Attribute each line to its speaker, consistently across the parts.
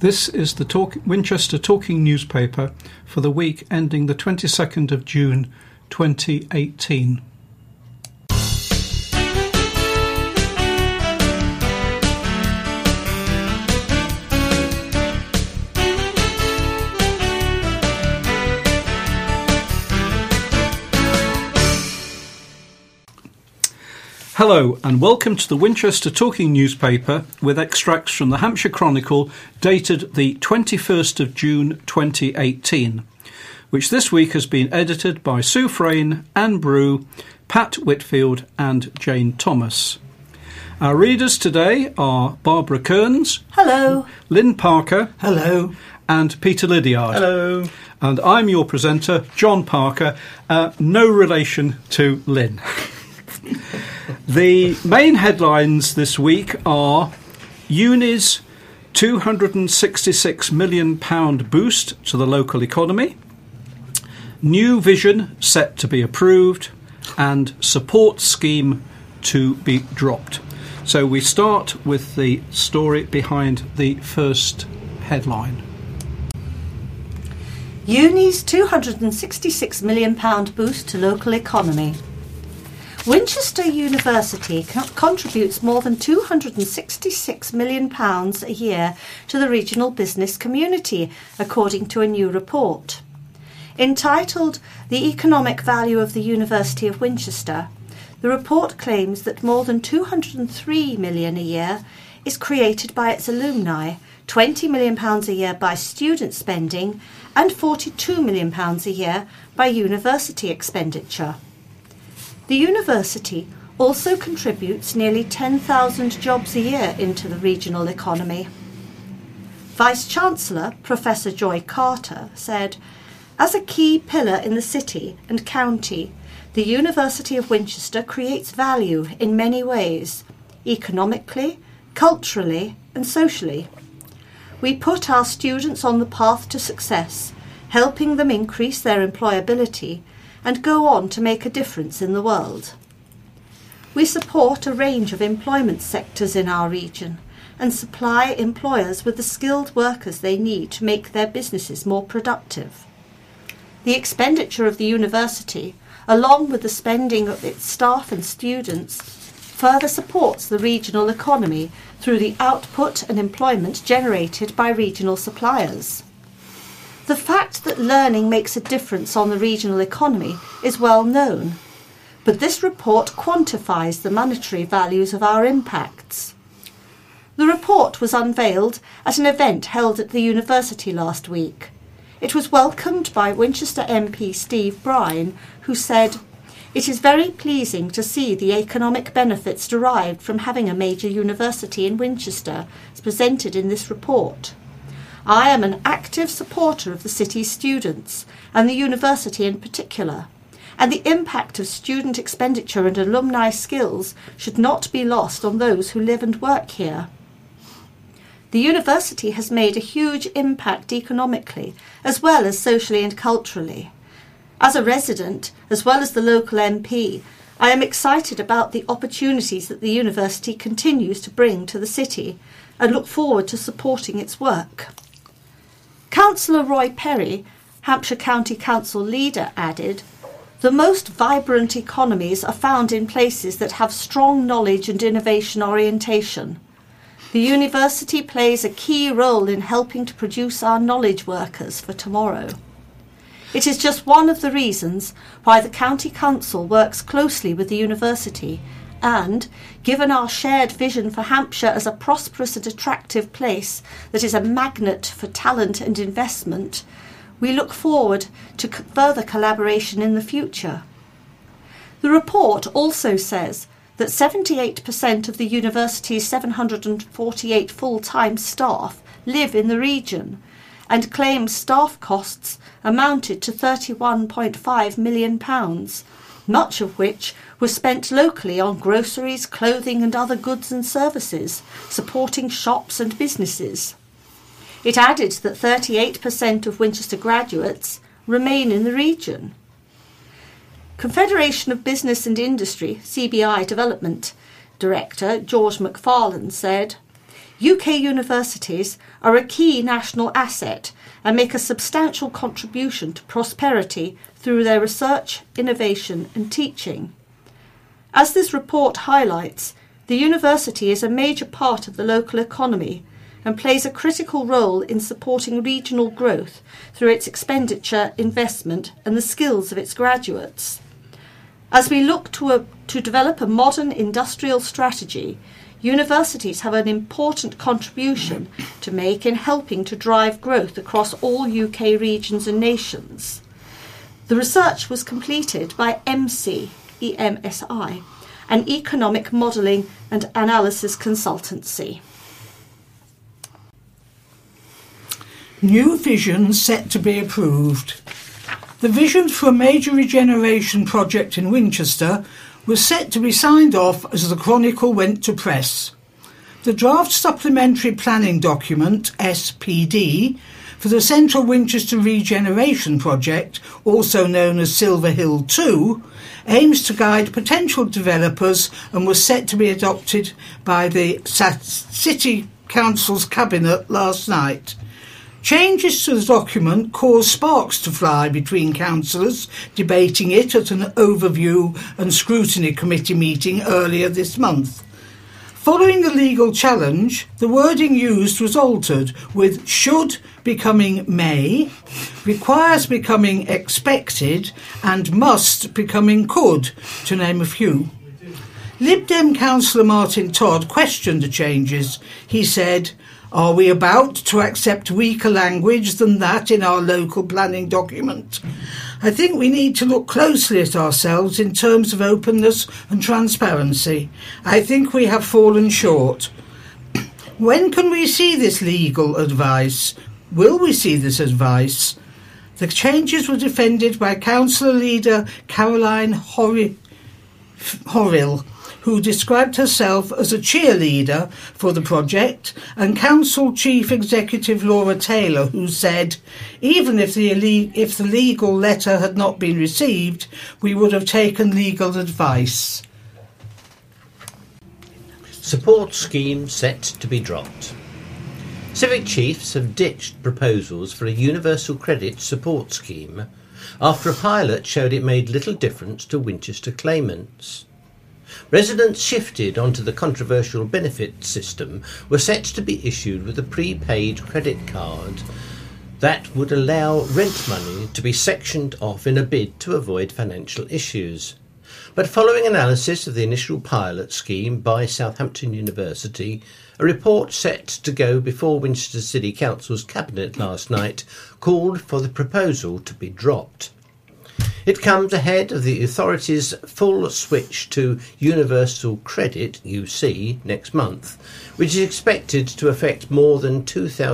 Speaker 1: This is the Winchester Talking newspaper for the week ending the 22nd of June 2018. Hello and welcome to the Winchester Talking newspaper with extracts from the Hampshire Chronicle dated the 21st of June 2018, which this week has been edited by Sue Frayne, Anne Brew, Pat Whitfield and Jane Thomas. Our readers today are Barbara Kearns.
Speaker 2: Hello.
Speaker 1: Lynn Parker.
Speaker 3: Hello.
Speaker 1: And Peter Lydiard.
Speaker 3: Hello.
Speaker 1: And I'm your presenter, John Parker, no relation to Lynn. The main headlines this week are Uni's £266 million boost to the local economy, new vision set to be approved, and support scheme to be dropped. So we start with the story behind the first headline.
Speaker 2: Uni's £266 million boost to local economy. Winchester University contributes more than £266 million a year to the regional business community, according to a new report. Entitled The Economic Value of the University of Winchester, the report claims that more than £203 million a year is created by its alumni, £20 million a year by student spending, and £42 million a year by university expenditure. The university also contributes nearly 10,000 jobs a year into the regional economy. Vice-Chancellor Professor Joy Carter said, "As a key pillar in the city and county, the University of Winchester creates value in many ways, economically, culturally and socially. We put our students on the path to success, helping them increase their employability and go on to make a difference in the world. We support a range of employment sectors in our region and supply employers with the skilled workers they need to make their businesses more productive. The expenditure of the university, along with the spending of its staff and students, further supports the regional economy through the output and employment generated by regional suppliers. The fact that learning makes a difference on the regional economy is well known, but this report quantifies the monetary values of our impacts. The report was unveiled at an event held at the university last week. It was welcomed by Winchester MP Steve Brine, who said, "It is very pleasing to see the economic benefits derived from having a major university in Winchester as presented in this report. I am an active supporter of the city's students, and the university in particular, and the impact of student expenditure and alumni skills should not be lost on those who live and work here. The university has made a huge impact economically, as well as socially and culturally. As a resident, as well as the local MP, I am excited about the opportunities that the university continues to bring to the city and look forward to supporting its work." Councillor Roy Perry, Hampshire County Council leader, added, "The most vibrant economies are found in places that have strong knowledge and innovation orientation. The university plays a key role in helping to produce our knowledge workers for tomorrow. It is just one of the reasons why the County Council works closely with the university and, given our shared vision for Hampshire as a prosperous and attractive place that is a magnet for talent and investment, we look forward to further collaboration in the future." The report also says that 78% of the university's 748 full-time staff live in the region and claims staff costs amounted to £31.5 million, much of which was spent locally on groceries, clothing and other goods and services, supporting shops and businesses. It added that 38% of Winchester graduates remain in the region. Confederation of Business and Industry, CBI Development Director George McFarlane said, UK universities are a key national asset and make a substantial contribution to prosperity through their research, innovation and teaching. As this report highlights, the university is a major part of the local economy and plays a critical role in supporting regional growth through its expenditure, investment and the skills of its graduates. As we look to develop a modern industrial strategy, universities have an important contribution to make in helping to drive growth across all UK regions and nations. The research was completed by EMSI, EMSI, an economic modelling and analysis consultancy.
Speaker 3: New visions set to be approved. The visions for a major regeneration project in Winchester was set to be signed off as the Chronicle went to press. The draft supplementary planning document, SPD, for the Central Winchester Regeneration Project, also known as Silver Hill 2, aims to guide potential developers and was set to be adopted by the City Council's Cabinet last night. Changes to the document caused sparks to fly between councillors debating it at an overview and scrutiny committee meeting earlier this month. Following the legal challenge, the wording used was altered, with should becoming may, requires becoming expected, and must becoming could, to name a few. Lib Dem councillor Martin Todd questioned the changes. He said, "Are we about to accept weaker language than that in our local planning document? I think we need to look closely at ourselves in terms of openness and transparency. I think we have fallen short. When can we see this legal advice? Will we see this advice?" The changes were defended by Councillor Leader Caroline Horrill, who described herself as a cheerleader for the project, and Council Chief Executive Laura Taylor, who said, "Even if the legal letter had not been received, we would have taken legal advice."
Speaker 4: Support scheme set to be dropped. Civic chiefs have ditched proposals for a universal credit support scheme after a pilot showed it made little difference to Winchester claimants. Residents shifted onto the controversial benefit system were set to be issued with a prepaid credit card that would allow rent money to be sectioned off in a bid to avoid financial issues. But following analysis of the initial pilot scheme by Southampton University, a report set to go before Winchester City Council's Cabinet last night called for the proposal to be dropped. It comes ahead of the authority's full switch to Universal Credit, UC, next month, which is expected to affect more than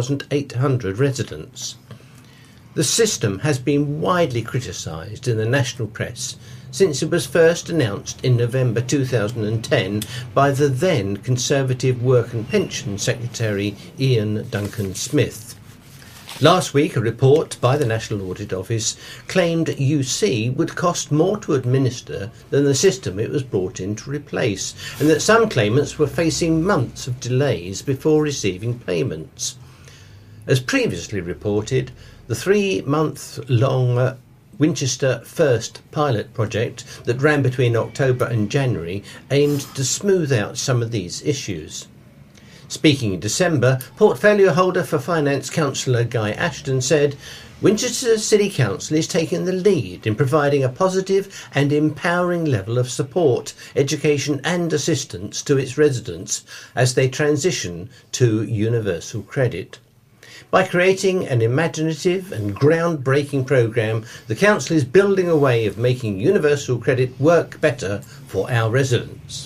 Speaker 4: 2,800 residents. The system has been widely criticised in the national press since it was first announced in November 2010 by the then Conservative Work and Pension Secretary Ian Duncan Smith. Last week, a report by the National Audit Office claimed UC would cost more to administer than the system it was brought in to replace, and that some claimants were facing months of delays before receiving payments. As previously reported, the 3-month-long Winchester First pilot project that ran between October and January aimed to smooth out some of these issues. Speaking in December, portfolio holder for Finance Councillor Guy Ashton said, "Winchester City Council is taking the lead in providing a positive and empowering level of support, education and assistance to its residents as they transition to universal credit. By creating an imaginative and groundbreaking programme, the Council is building a way of making universal credit work better for our residents."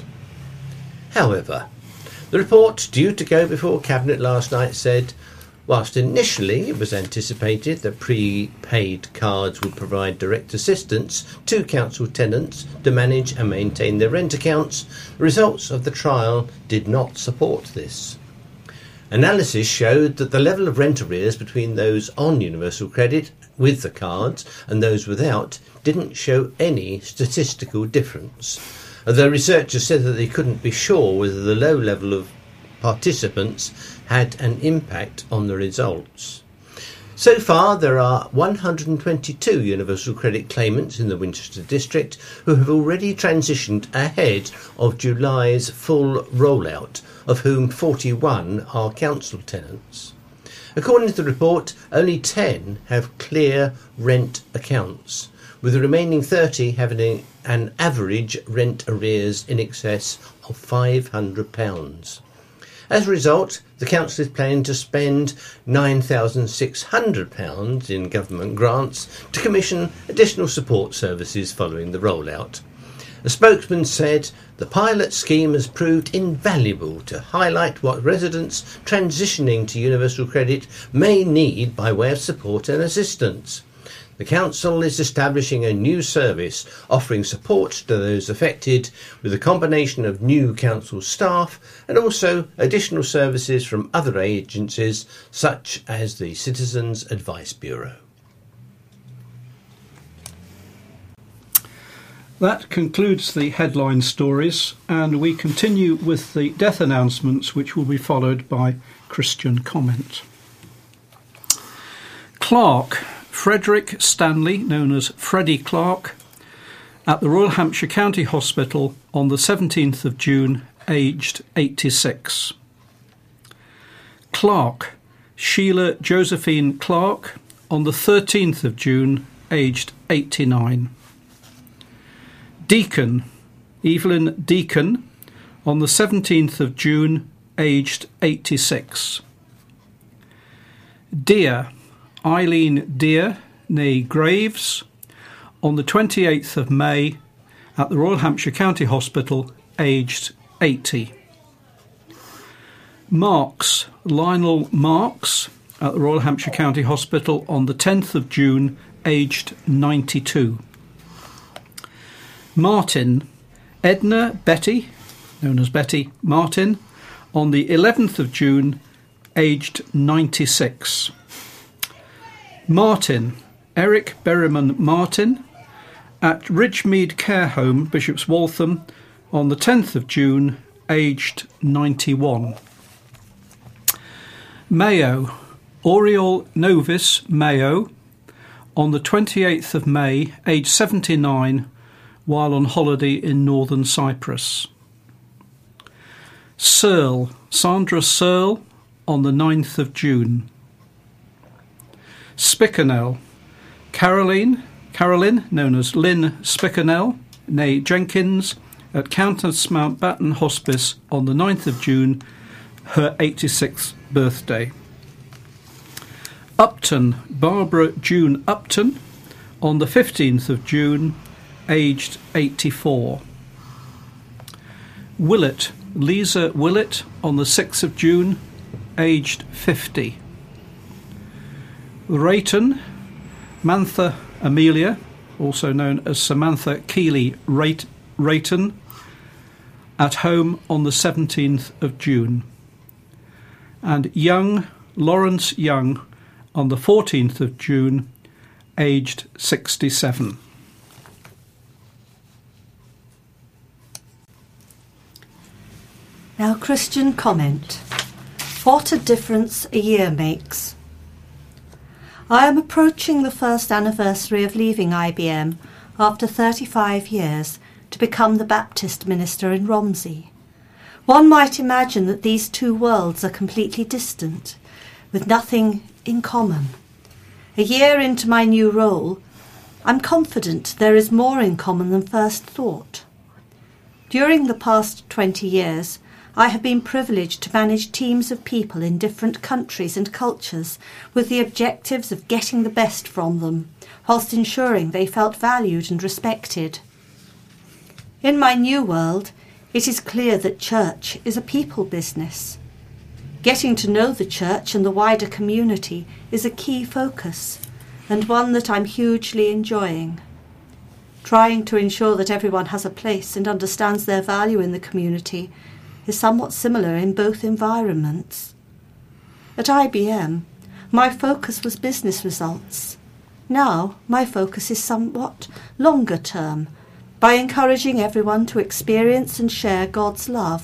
Speaker 4: However, the report due to go before Cabinet last night said, whilst initially it was anticipated that prepaid cards would provide direct assistance to council tenants to manage and maintain their rent accounts, the results of the trial did not support this. Analysis showed that the level of rent arrears between those on universal credit with the cards and those without didn't show any statistical difference, although researchers said that they couldn't be sure whether the low level of participants had an impact on the results. So far, there are 122 Universal Credit claimants in the Winchester district who have already transitioned ahead of July's full rollout, of whom 41 are council tenants. According to the report, only 10 have clear rent accounts, with the remaining 30 having an average rent arrears in excess of £500. As a result, the council is planning to spend £9,600 in government grants to commission additional support services following the rollout. A spokesman said the pilot scheme has proved invaluable to highlight what residents transitioning to Universal Credit may need by way of support and assistance. The council is establishing a new service offering support to those affected with a combination of new council staff and also additional services from other agencies such as the Citizens Advice Bureau.
Speaker 1: That concludes the headline stories, and we continue with the death announcements, which will be followed by Christian comment. Clark, Frederick Stanley, known as Freddie Clark, at the Royal Hampshire County Hospital on the 17th of June, aged 86. Clark, Sheila Josephine Clark, on the 13th of June, aged 89. Deacon, Evelyn Deacon, on the 17th of June, aged 86. Dear, Eileen Dear, née Graves, on the 28th of May at the Royal Hampshire County Hospital, aged 80. Marks, Lionel Marks, at the Royal Hampshire County Hospital on the 10th of June, aged 92. Martin, Edna Betty, known as Betty Martin, on the 11th of June, aged 96. Martin, Eric Berryman Martin, at Ridgemead Care Home, Bishop's Waltham, on the 10th of June, aged 91. Mayo, Oriole Novis Mayo, on the 28th of May, aged 79, while on holiday in northern Cyprus. Searle, Sandra Searle, on the 9th of June. Spickenell, Caroline, known as Lynn Spickenell, née Jenkins, at Countess Mountbatten Hospice on the 9th of June, her 86th birthday. Upton, Barbara June Upton, on the 15th of June, aged 84. Willett, Lisa Willett, on the 6th of June, aged 50. Rayton, Mantha Amelia, also known as Samantha Keeley Rayton, at home on the 17th of June. And Young, Lawrence Young, on the 14th of June, aged 67.
Speaker 2: Now, Christian comment. What a difference a year makes. I am approaching the first anniversary of leaving IBM after 35 years to become the Baptist minister in Romsey. One might imagine that these two worlds are completely distant, with nothing in common. A year into my new role, I'm confident there is more in common than first thought. During the past 20 years, I have been privileged to manage teams of people in different countries and cultures with the objectives of getting the best from them, whilst ensuring they felt valued and respected. In my new world, it is clear that church is a people business. Getting to know the church and the wider community is a key focus, and one that I'm hugely enjoying. Trying to ensure that everyone has a place and understands their value in the community is somewhat similar in both environments. At IBM, my focus was business results. Now, my focus is somewhat longer term, by encouraging everyone to experience and share God's love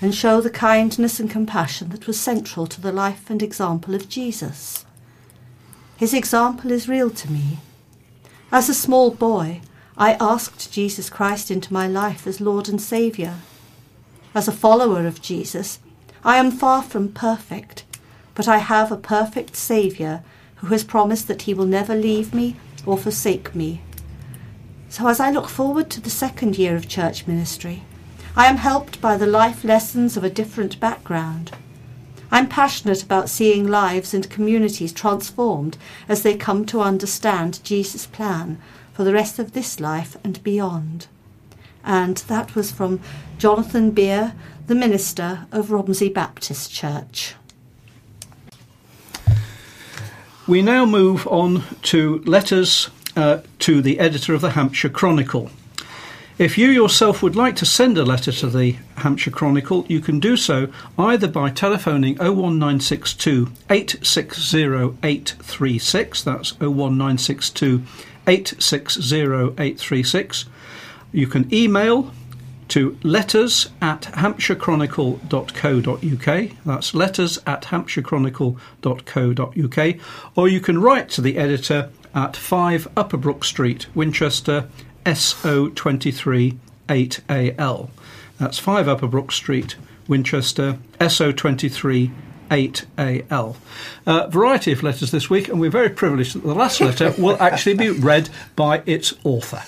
Speaker 2: and show the kindness and compassion that was central to the life and example of Jesus. His example is real to me. As a small boy, I asked Jesus Christ into my life as Lord and Saviour. As a follower of Jesus, I am far from perfect, but I have a perfect Saviour who has promised that he will never leave me or forsake me. So as I look forward to the second year of church ministry, I am helped by the life lessons of a different background. I'm passionate about seeing lives and communities transformed as they come to understand Jesus' plan for the rest of this life and beyond. And that was from Jonathan Beer, the minister of Romsey Baptist Church.
Speaker 1: We now move on to letters to the editor of the Hampshire Chronicle. If you yourself would like to send a letter to the Hampshire Chronicle, you can do so either by telephoning 01962 860 836, that's 01962 860 836. You can email to letters@hampshirechronicle.co.uk, that's letters@hampshirechronicle.co.uk, or you can write to the editor at 5 Upper Brook Street, Winchester, SO23 8AL. That's 5 Upper Brook Street, Winchester, SO23 8AL. Variety of letters this week, and we're very privileged that the last letter will actually be read by its author.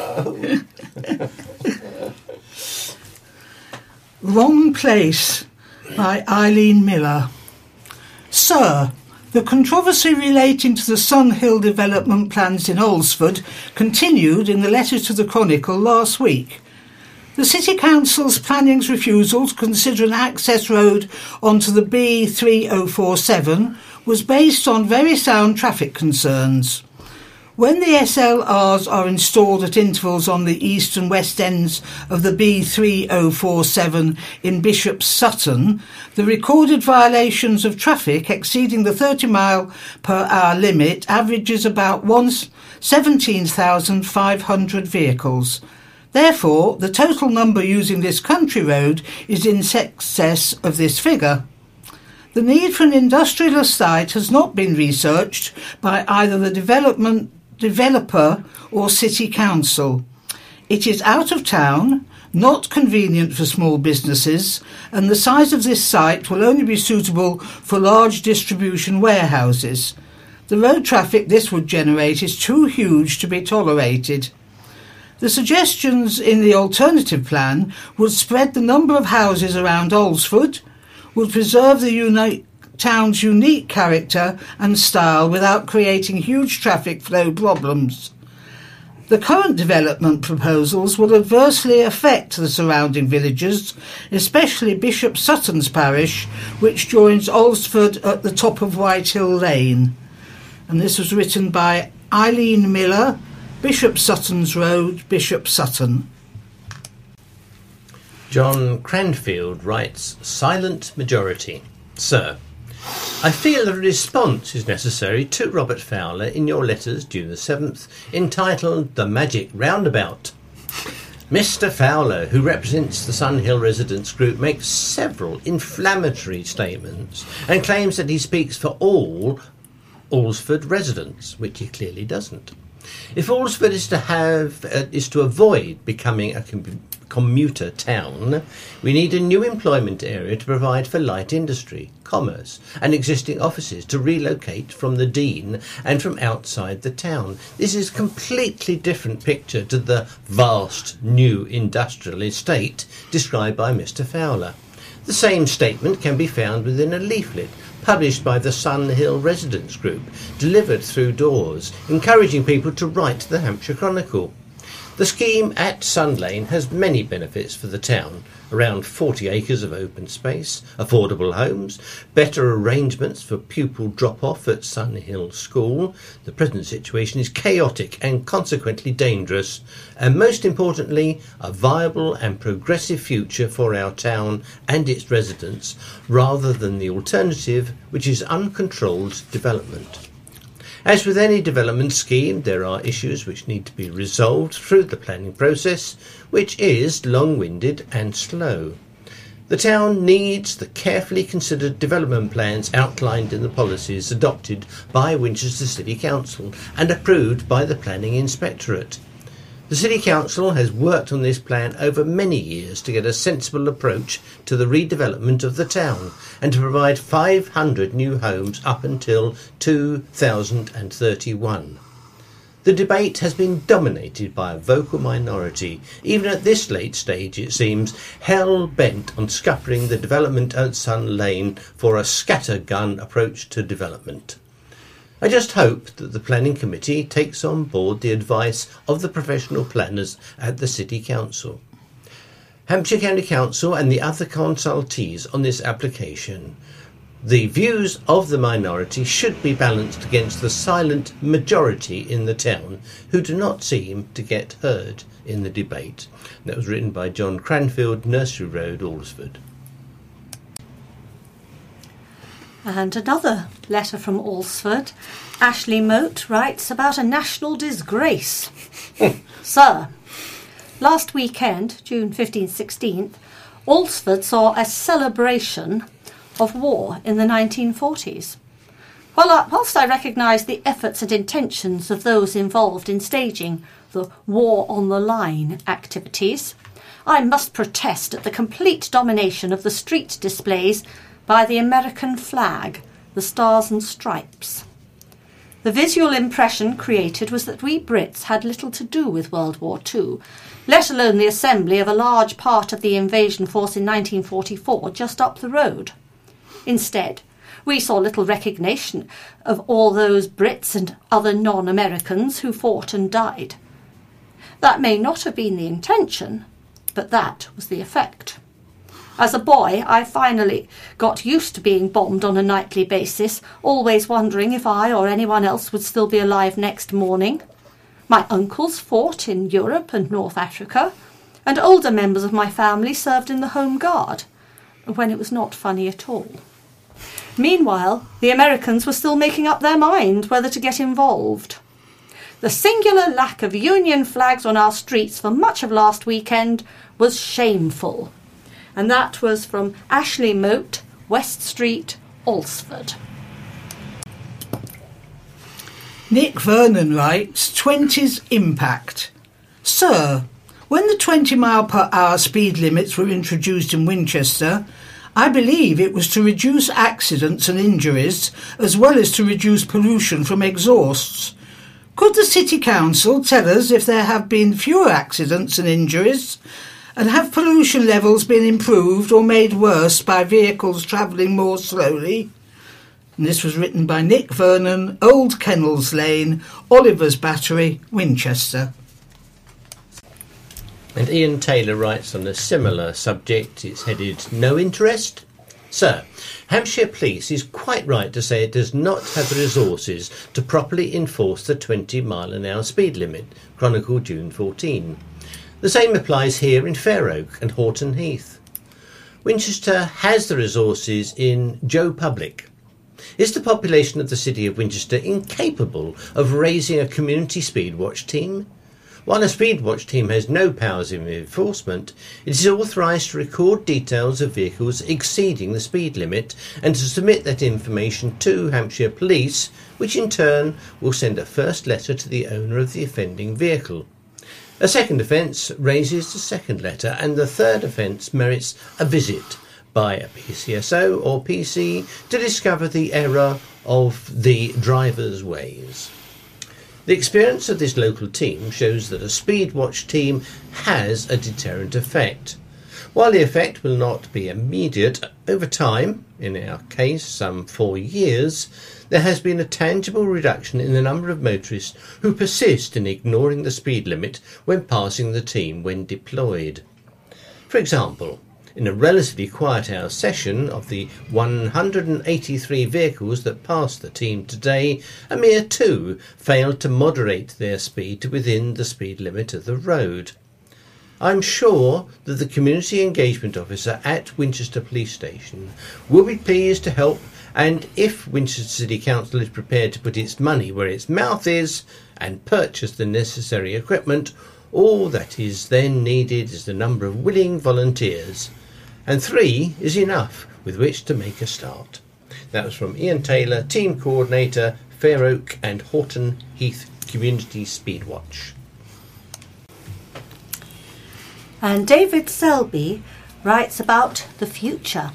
Speaker 3: Wrong Place by Eileen Miller. Sir, the controversy relating to the Sun Hill development plans in Alresford continued in the letter to the Chronicle last week. The City Council's planning's refusal to consider an access road onto the B3047 was based on very sound traffic concerns. When the SLRs are installed at intervals on the east and west ends of the B3047 in Bishop's Sutton, the recorded violations of traffic exceeding the 30-mile-per-hour limit averages about 17,500 vehicles. Therefore, the total number using this country road is in excess of this figure. The need for an industrial site has not been researched by either the developer or City Council. It is out of town, not convenient for small businesses, and the size of this site will only be suitable for large distribution warehouses. The road traffic this would generate is too huge to be tolerated. The suggestions in the alternative plan would spread the number of houses around Alresford, would preserve the town's unique character and style without creating huge traffic flow problems. The current development proposals will adversely affect the surrounding villages, especially Bishop Sutton's parish, which joins Alresford at the top of Whitehill Lane. And this was written by Eileen Miller, Bishop Sutton's Road, Bishop Sutton.
Speaker 4: John Cranfield writes, Silent Majority. Sir, I feel a response is necessary to Robert Fowler in your letters June the 7th, entitled The Magic Roundabout. Mr. Fowler, who represents the Sun Hill Residents Group, makes several inflammatory statements and claims that he speaks for all Alresford residents, which he clearly doesn't. If Alresford is to avoid becoming a commuter town, we need a new employment area to provide for light industry, commerce and existing offices to relocate from the Dean and from outside the town. This is a completely different picture to the vast new industrial estate described by Mr. Fowler. The same statement can be found within a leaflet published by the Sun Hill Residents Group, delivered through doors, encouraging people to write to the Hampshire Chronicle. The scheme at Sun Lane has many benefits for the town. Around 40 acres of open space, affordable homes, better arrangements for pupil drop-off at Sun Hill School. The present situation is chaotic and consequently dangerous, and most importantly, a viable and progressive future for our town and its residents, rather than the alternative, which is uncontrolled development. As with any development scheme, there are issues which need to be resolved through the planning process, which is long-winded and slow. The town needs the carefully considered development plans outlined in the policies adopted by Winchester City Council and approved by the Planning Inspectorate. The City Council has worked on this plan over many years to get a sensible approach to the redevelopment of the town and to provide 500 new homes up until 2031. The debate has been dominated by a vocal minority, even at this late stage it seems, hell-bent on scuppering the development at Sun Lane for a scattergun approach to development. I just hope that the Planning Committee takes on board the advice of the professional planners at the City Council. Hampshire County Council and the other consultees on this application. The views of the minority should be balanced against the silent majority in the town who do not seem to get heard in the debate. That was written by John Cranfield, Nursery Road, Alresford.
Speaker 2: And another letter from Alresford. Ashley Moat writes about a national disgrace. Sir, last weekend, June 15th, 16th, Alresford saw a celebration of war in the 1940s. Whilst I recognise the efforts and intentions of those involved in staging the War on the Line activities, I must protest at the complete domination of the street displays by the American flag, the Stars and Stripes. The visual impression created was that we Brits had little to do with World War II, let alone the assembly of a large part of the invasion force in 1944 just up the road. Instead, we saw little recognition of all those Brits and other non-Americans who fought and died. That may not have been the intention, but that was the effect. As a boy, I finally got used to being bombed on a nightly basis, always wondering if I or anyone else would still be alive next morning. My uncles fought in Europe and North Africa, and older members of my family served in the Home Guard, when it was not funny at all. Meanwhile, the Americans were still making up their mind whether to get involved. The singular lack of Union flags on our streets for much of last weekend was shameful. And that was from Ashley Moat, West Street, Alresford.
Speaker 3: Nick Vernon writes, 20's impact. Sir, when the 20 mile per hour speed limits were introduced in Winchester, I believe it was to reduce accidents and injuries as well as to reduce pollution from exhausts. Could the City Council tell us if there have been fewer accidents and injuries? And have pollution levels been improved or made worse by vehicles travelling more slowly? And this was written by Nick Vernon, Old Kennels Lane, Oliver's Battery, Winchester.
Speaker 4: And Ian Taylor writes on a similar subject. It's headed, No Interest? Sir, Hampshire Police is quite right to say it does not have the resources to properly enforce the 20-mile-an-hour speed limit, Chronicle June 14. The same applies here in Fair Oak and Horton Heath. Winchester has the resources in Joe Public. Is the population of the city of Winchester incapable of raising a community speed watch team? While a speed watch team has no powers of enforcement, it is authorised to record details of vehicles exceeding the speed limit and to submit that information to Hampshire Police, which in turn will send a first letter to the owner of the offending vehicle. A second offence raises the second letter, and the third offence merits a visit by a PCSO or PC to discover the error of the driver's ways. The experience of this local team shows that a speed watch team has a deterrent effect. While the effect will not be immediate, over time, in our case some 4 years, there has been a tangible reduction in the number of motorists who persist in ignoring the speed limit when passing the team when deployed. For example, in a relatively quiet hour session of the 183 vehicles that passed the team today, a mere 2 failed to moderate their speed to within the speed limit of the road. I'm sure that the Community Engagement Officer at Winchester Police Station will be pleased to help, and if Winchester City Council is prepared to put its money where its mouth is and purchase the necessary equipment, all that is then needed is the number of willing volunteers. and 3 is enough with which to make a start. That was from Ian Taylor, Team Coordinator, Fair Oak and Horton Heath Community Speedwatch.
Speaker 2: And David Selby writes about the future.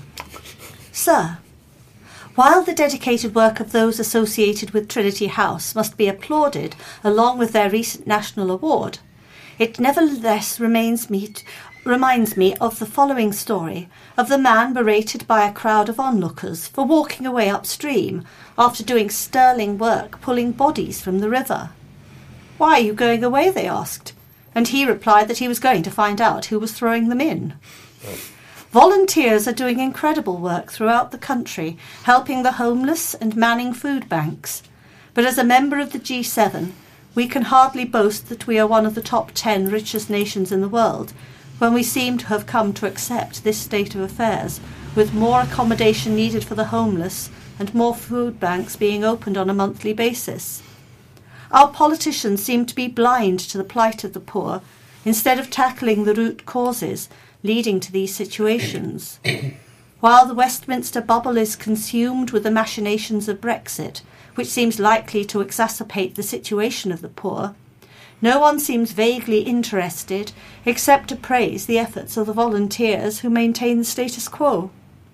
Speaker 2: Sir, while the dedicated work of those associated with Trinity House must be applauded along with their recent national award, it nevertheless reminds me of the following story of the man berated by a crowd of onlookers for walking away upstream after doing sterling work pulling bodies from the river. "Why are you going away?" they asked, and he replied that he was going to find out who was throwing them in. Volunteers are doing incredible work throughout the country, helping the homeless and manning food banks. But as a member of the G7, we can hardly boast that we are one of the top 10 richest nations in the world, when we seem to have come to accept this state of affairs, with more accommodation needed for the homeless and more food banks being opened on a monthly basis. Our politicians seem to be blind to the plight of the poor, instead of tackling the root causes leading to these situations. While the Westminster bubble is consumed with the machinations of Brexit, which seems likely to exacerbate the situation of the poor, no one seems vaguely interested except to praise the efforts of the volunteers who maintain the status quo.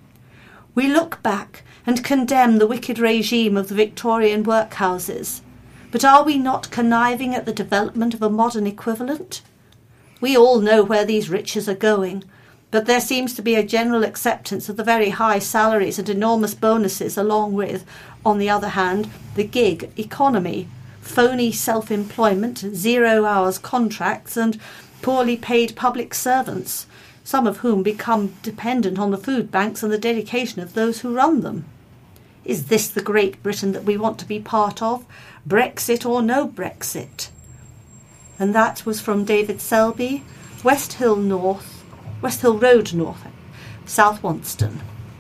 Speaker 2: We look back and condemn the wicked regime of the Victorian workhouses, but are we not conniving at the development of a modern equivalent? We all know where these riches are going, but there seems to be a general acceptance of the very high salaries and enormous bonuses, along with, on the other hand, the gig economy, phony self-employment, 0 hours contracts and poorly paid public servants, some of whom become dependent on the food banks and the dedication of those who run them. Is this the Great Britain that we want to be part of, Brexit or no Brexit? And that was from David Selby, West Hill Road North, South Wonston.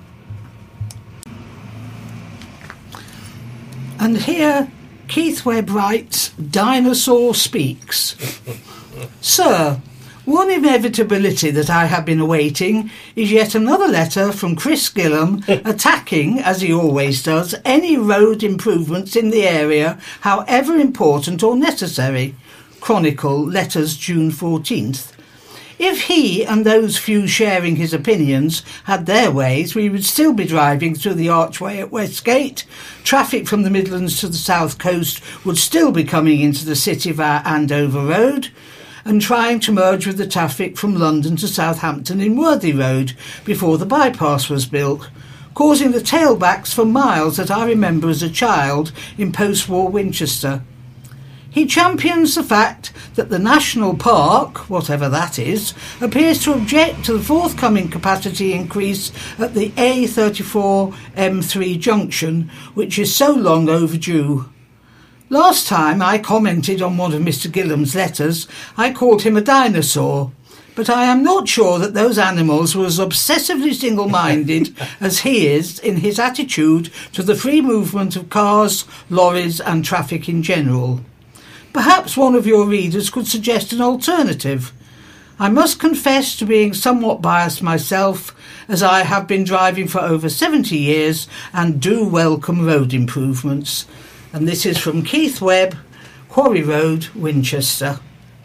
Speaker 3: And here Keith Webb writes, Dinosaur Speaks. Sir, one inevitability that I have been awaiting is yet another letter from Chris Gillam attacking, as he always does, any road improvements in the area, however important or necessary. Chronicle, letters June 14th. If he and those few sharing his opinions had their ways, we would still be driving through the archway at Westgate. Traffic from the Midlands to the south coast would still be coming into the city via Andover Road and trying to merge with the traffic from London to Southampton in Worthy Road before the bypass was built, causing the tailbacks for miles that I remember as a child in post-war Winchester. He champions the fact that the National Park, whatever that is, appears to object to the forthcoming capacity increase at the A34M3 junction, which is so long overdue. Last time I commented on one of Mr. Gillam's letters, I called him a dinosaur, but I am not sure that those animals were as obsessively single-minded as he is in his attitude to the free movement of cars, lorries and traffic in general. Perhaps one of your readers could suggest an alternative. I must confess to being somewhat biased myself, as I have been driving for over 70 years and do welcome road improvements. And this is from Keith Webb, Quarry Road, Winchester.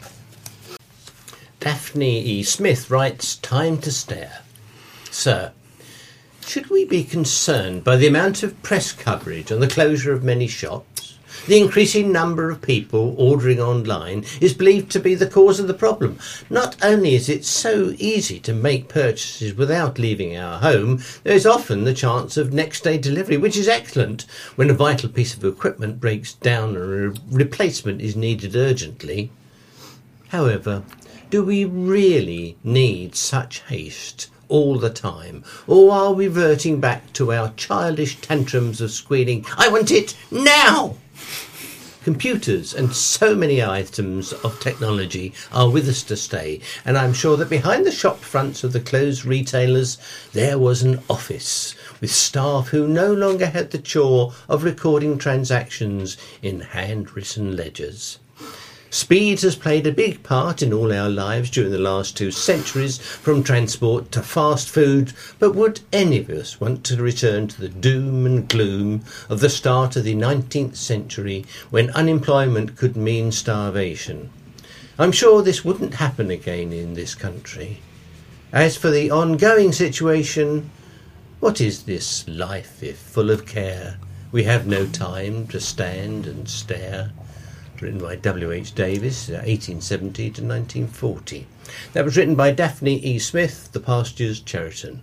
Speaker 4: Daphne E. Smith writes, Time to stare. Sir, should we be concerned by the amount of press coverage on the closure of many shops? The increasing number of people ordering online is believed to be the cause of the problem. Not only is it so easy to make purchases without leaving our home, there is often the chance of next-day delivery, which is excellent when a vital piece of equipment breaks down and a replacement is needed urgently. However, do we really need such haste all the time, or are we reverting back to our childish tantrums of squealing, I want it now? Computers and so many items of technology are with us to stay, and I'm sure that behind the shop fronts of the closed retailers there was an office with staff who no longer had the chore of recording transactions in handwritten ledgers. Speed has played a big part in all our lives during the last 2 centuries, from transport to fast food, but would any of us want to return to the doom and gloom of the start of the 19th century, when unemployment could mean starvation? I'm sure this wouldn't happen again in this country. As for the ongoing situation, what is this life if full of care? We have no time to stand and stare. Written by W.H. Davis, 1870 to 1940. That was written by Daphne E. Smith, The Pastures, Cheriton.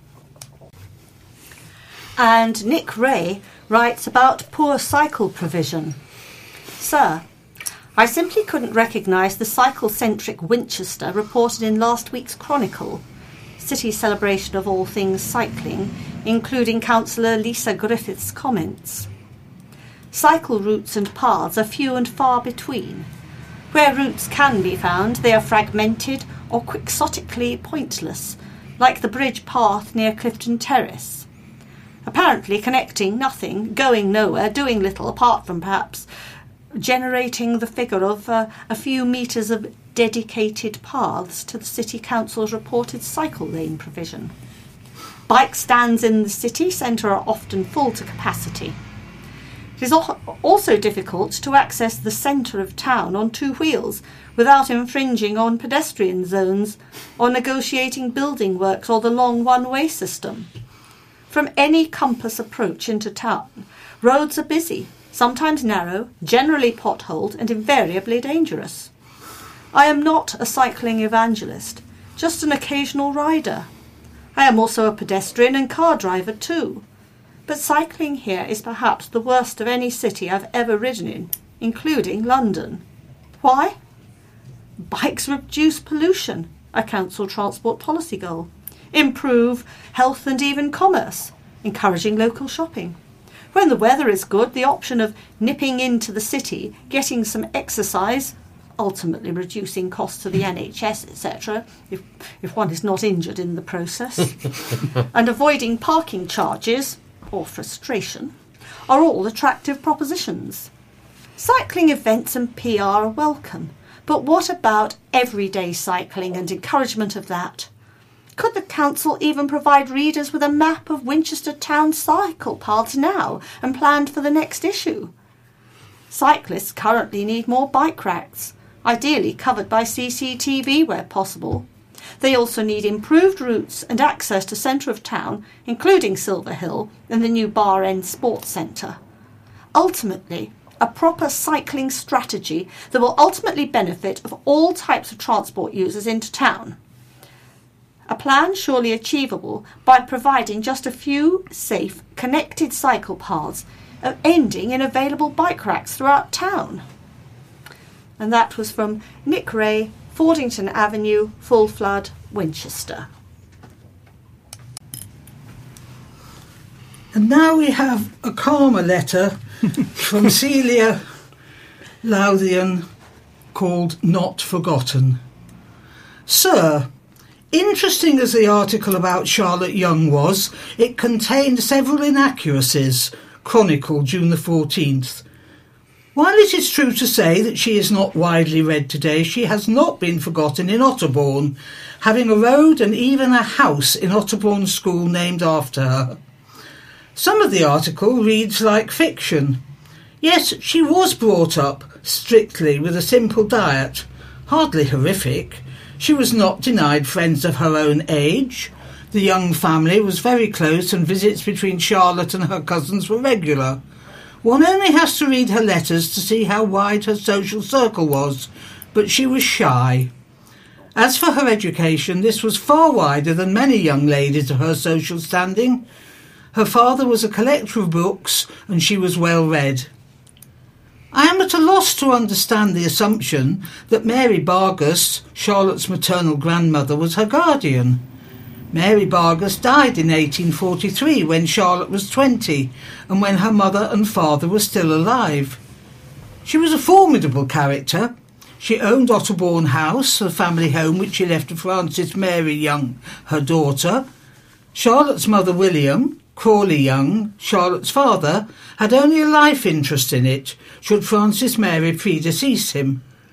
Speaker 2: And Nick Ray writes about poor cycle provision. Sir, I simply couldn't recognise the cycle-centric Winchester reported in last week's Chronicle, City's celebration of all things cycling, including Councillor Lisa Griffith's comments. Cycle routes and paths are few and far between. Where routes can be found, they are fragmented or quixotically pointless, like the bridge path near Clifton Terrace. Apparently connecting nothing, going nowhere, doing little, apart from perhaps generating the figure of a few metres of dedicated paths to the City Council's reported cycle lane provision. Bike stands in the city centre are often full to capacity. It is also difficult to access the centre of town on 2 wheels without infringing on pedestrian zones or negotiating building works or the long one-way system. From any compass approach into town, roads are busy, sometimes narrow, generally potholed and invariably dangerous. I am not a cycling evangelist, just an occasional rider. I am also a pedestrian and car driver too. But cycling here is perhaps the worst of any city I've ever ridden in, including London. Why? Bikes reduce pollution, a council transport policy goal. Improve health and even commerce, encouraging local shopping. When the weather is good, the option of nipping into the city, getting some exercise, ultimately reducing costs to the NHS, etc., if one is not injured in the process, and avoiding parking charges, or frustration, are all attractive propositions. Cycling events and PR are welcome, but what about everyday cycling and encouragement of that? Could the council even provide readers with a map of Winchester town cycle paths now and planned for the next issue? Cyclists currently need more bike racks, ideally covered by CCTV where possible. They also need improved routes and access to centre of town, including Silver Hill and the new Bar End Sports Centre. Ultimately, a proper cycling strategy that will ultimately benefit of all types of transport users into town. A plan surely achievable by providing just a few safe, connected cycle paths, ending in available bike racks throughout town. And that was from Nick Ray, Fordington Avenue, Full Flood, Winchester.
Speaker 3: And now we have a calmer letter from Celia Lothian called Not Forgotten. Sir, interesting as the article about Charlotte Young was, it contained several inaccuracies. Chronicle, June the 14th. While it is true to say that she is not widely read today, she has not been forgotten in Otterbourne, having a road and even a house in Otterbourne School named after her. Some of the article reads like fiction. Yes, she was brought up strictly with a simple diet, hardly horrific. She was not denied friends of her own age. The Young family was very close and visits between Charlotte and her cousins were regular. One only has to read her letters to see how wide her social circle was, but she was shy. As for her education, this was far wider than many young ladies of her social standing. Her father was a collector of books, and she was well read. I am at a loss to understand the assumption that Mary Bargus, Charlotte's maternal grandmother, was her guardian. Mary Bargus died in 1843 when Charlotte was 20 and when her mother and father were still alive. She was a formidable character. She owned Otterbourne House, the family home which she left to Frances Mary Young, her daughter. Charlotte's mother William, Crawley Young, Charlotte's father, had only a life interest in it, should Frances Mary predecease him.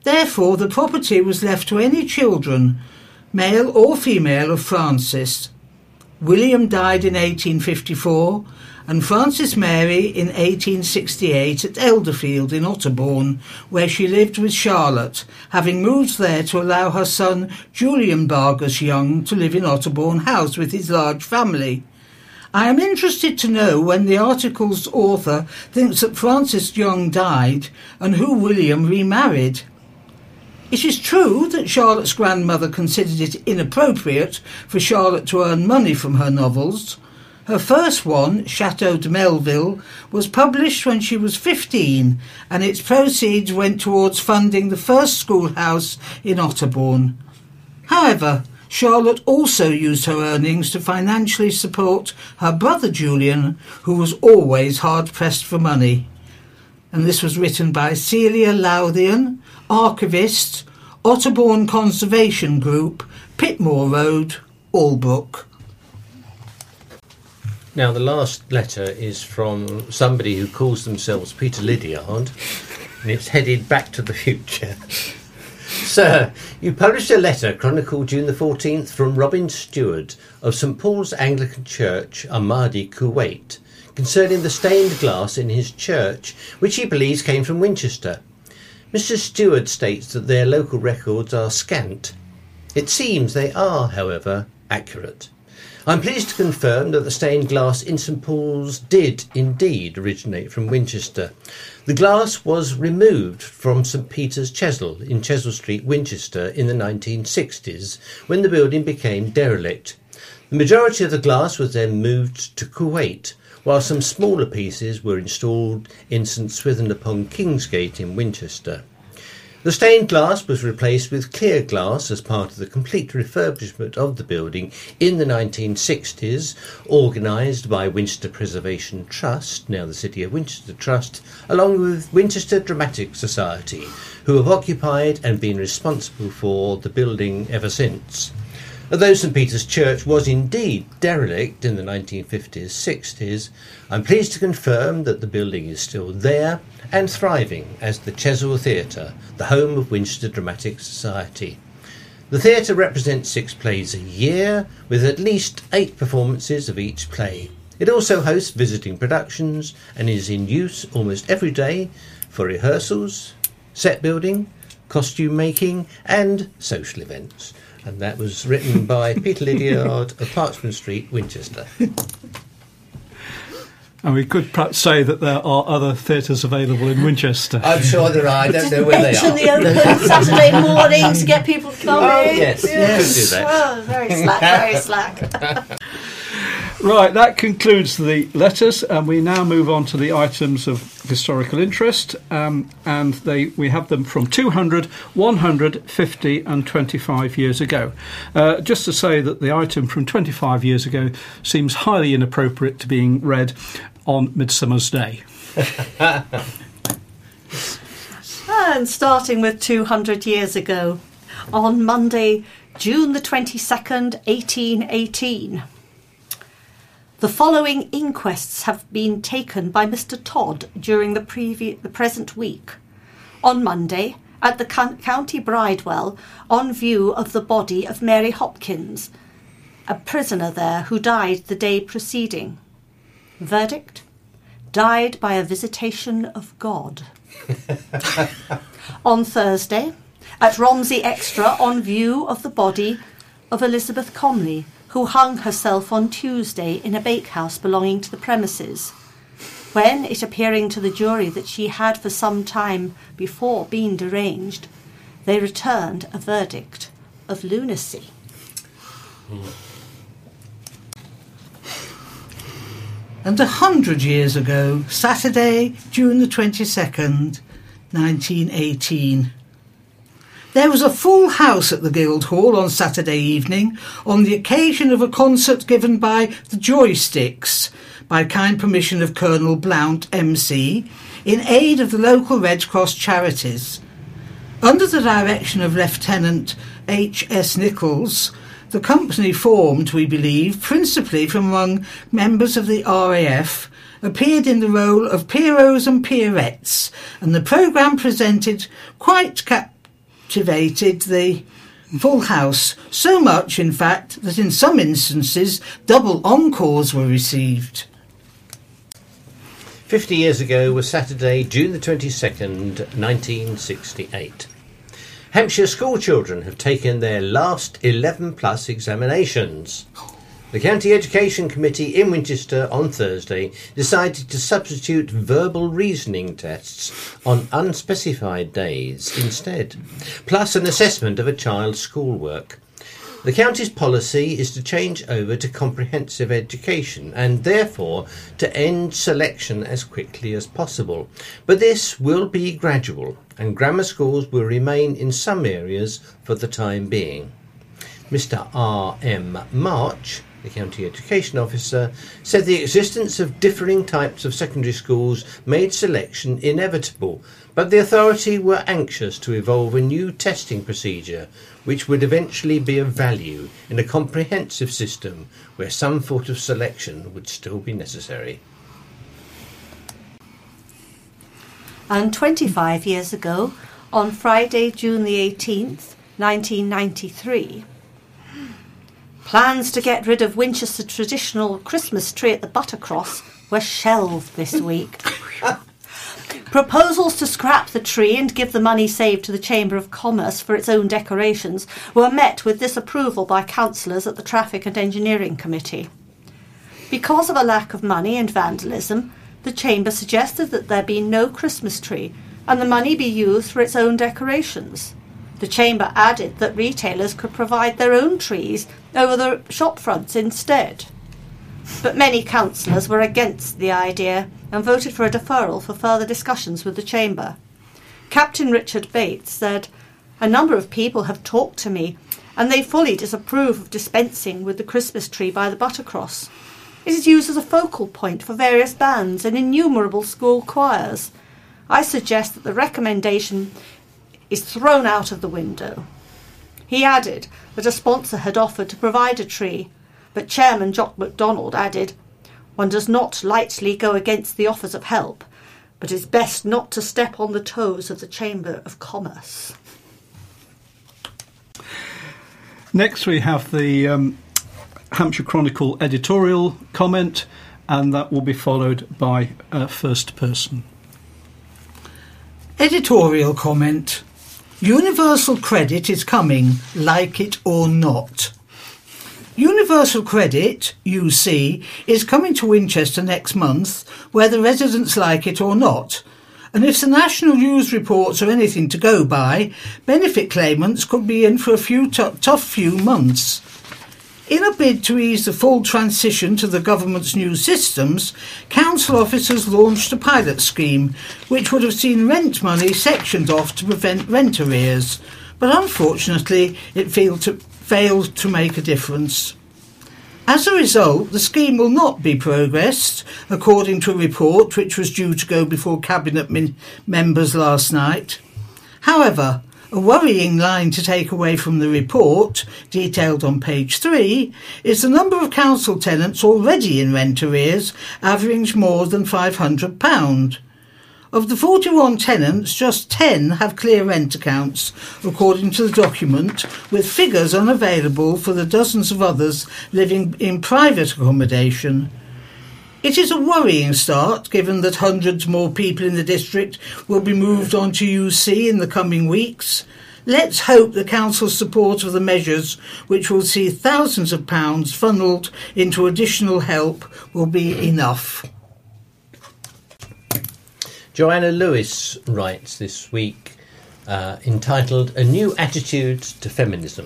Speaker 3: Therefore, the property was left to any children, male or female, of Francis. William died in 1854 and Frances Mary in 1868 at Elderfield in Otterbourne, where she lived with Charlotte, having moved there to allow her son Julian Bargus Young to live in Otterbourne House with his large family. I am interested to know when the article's author thinks that Frances Young died and who William remarried. It is true that Charlotte's grandmother considered it inappropriate for Charlotte to earn money from her novels. Her first one, Chateau de Melville, was published when she was 15, and its proceeds went towards funding the first schoolhouse in Otterbourne. However, Charlotte also used her earnings to financially support her brother Julian, who was always hard-pressed for money. And this was written by Celia Lowthian, archivist, Otterbourne Conservation Group, Pitmore Road, Albrook.
Speaker 4: Now, the last letter is from somebody who calls themselves Peter Lydiard, and it's headed Back to the Future. Sir, you published a letter chronicled June the 14th from Robin Stewart of St Paul's Anglican Church, Ahmadi, Kuwait, concerning the stained glass in his church, which he believes came from Winchester. Mr Stewart states that their local records are scant. It seems they are, however, accurate. I'm pleased to confirm that the stained glass in St Paul's did indeed originate from Winchester. The glass was removed from St Peter's Chesil in Chesil Street, Winchester in the 1960s, when the building became derelict. The majority of the glass was then moved to Kuwait, while some smaller pieces were installed in St Swithin-upon Kingsgate in Winchester. The stained glass was replaced with clear glass as part of the complete refurbishment of the building in the 1960s, organised by Winchester Preservation Trust, now the City of Winchester Trust, along with Winchester Dramatic Society, who have occupied and been responsible for the building ever since. Although St Peter's Church was indeed derelict in the 1950s-60s, I'm pleased to confirm that the building is still there and thriving as the Chesil Theatre, the home of Winchester Dramatic Society. The theatre represents 6 plays a year, with at least 8 performances of each play. It also hosts visiting productions and is in use almost every day for rehearsals, set building, costume making and social events. And that was written by Peter Lydiard of Parchment Street, Winchester.
Speaker 1: And we could perhaps say that there are other theatres available in Winchester.
Speaker 4: I'm sure there are. I don't know where they are.
Speaker 2: Mention the open Saturday morning to get people to come in.
Speaker 4: Yes, yes. Could do that.
Speaker 2: Oh, very slack, very slack.
Speaker 1: Right, that concludes the letters, and we now move on to the items of historical interest, and we have them from 200, 100, 50 and 25 years ago. Just to say that the item from 25 years ago seems highly inappropriate to being read on Midsummer's Day.
Speaker 2: And starting with 200 years ago, on Monday, June the 22nd, 1818. The following inquests have been taken by Mr. Todd during the present week. On Monday, at the County Bridewell, on view of the body of Mary Hopkins, a prisoner there who died the day preceding. Verdict: died by a visitation of God. On Thursday, at Romsey Extra, on view of the body of Elizabeth Comley, who hung herself on Tuesday in a bakehouse belonging to the premises, when, it appearing to the jury that she had for some time before been deranged, they returned a verdict of lunacy.
Speaker 3: And 100 years ago, Saturday, June the 22nd, 1918. There was a full house at the Guildhall on Saturday evening on the occasion of a concert given by the Joysticks, by kind permission of Colonel Blount, MC, in aid of the local Red Cross charities. Under the direction of Lieutenant H.S. Nichols, the company, formed, we believe, principally from among members of the RAF, appeared in the role of Pierrots and Pierrettes, and the programme presented quite activated the full house, so much in fact that in some instances double encores were received.
Speaker 4: 50 years ago was Saturday, June the 22nd, 1968. Hampshire school children have taken their last 11 plus examinations. The County Education Committee in Winchester on Thursday decided to substitute verbal reasoning tests on unspecified days instead, plus an assessment of a child's schoolwork. The county's policy is to change over to comprehensive education and therefore to end selection as quickly as possible. But this will be gradual and grammar schools will remain in some areas for the time being. Mr. R.M. March, the County Education Officer, said the existence of differing types of secondary schools made selection inevitable, but the authority were anxious to evolve a new testing procedure which would eventually be of value in a comprehensive system where some sort of selection would still be necessary.
Speaker 2: And 25 years ago, on Friday, June the 18th, 1993, plans to get rid of Winchester traditional Christmas tree at the Buttercross were shelved this week. Proposals to scrap the tree and give the money saved to the Chamber of Commerce for its own decorations were met with disapproval by councillors at the Traffic and Engineering Committee. Because of a lack of money and vandalism, the Chamber suggested that there be no Christmas tree and the money be used for its own decorations. The Chamber added that retailers could provide their own trees over the shop fronts instead. But many councillors were against the idea and voted for a deferral for further discussions with the Chamber. Captain Richard Bates said, "A number of people have talked to me and they fully disapprove of dispensing with the Christmas tree by the Buttercross. It is used as a focal point for various bands and innumerable school choirs. I suggest that the recommendation is thrown out of the window." He added that a sponsor had offered to provide a tree, but Chairman Jock MacDonald added, "One does not lightly go against the offers of help, but it's best not to step on the toes of the Chamber of Commerce."
Speaker 1: Next we have the Hampshire Chronicle editorial comment, and that will be followed by first person.
Speaker 3: Editorial comment. Universal credit is coming, like it or not. Universal Credit, UC, is coming to Winchester next month, whether residents like it or not. And if the national news reports are anything to go by, benefit claimants could be in for a tough few months. In a bid to ease the full transition to the government's new systems, council officers launched a pilot scheme which would have seen rent money sectioned off to prevent rent arrears, but unfortunately it failed to make a difference. As a result, the scheme will not be progressed, according to a report which was due to go before Cabinet members last night. However, a worrying line to take away from the report, detailed on page 3, is the number of council tenants already in rent arrears, average more than £500. Of the 41 tenants, just 10 have clear rent accounts, according to the document, with figures unavailable for the dozens of others living in private accommodation. It is a worrying start, given that hundreds more people in the district will be moved on to UC in the coming weeks. Let's hope the council's support of the measures, which will see thousands of pounds funnelled into additional help, will be enough.
Speaker 4: Joanna Lewis writes this week, entitled A New Attitude to Feminism.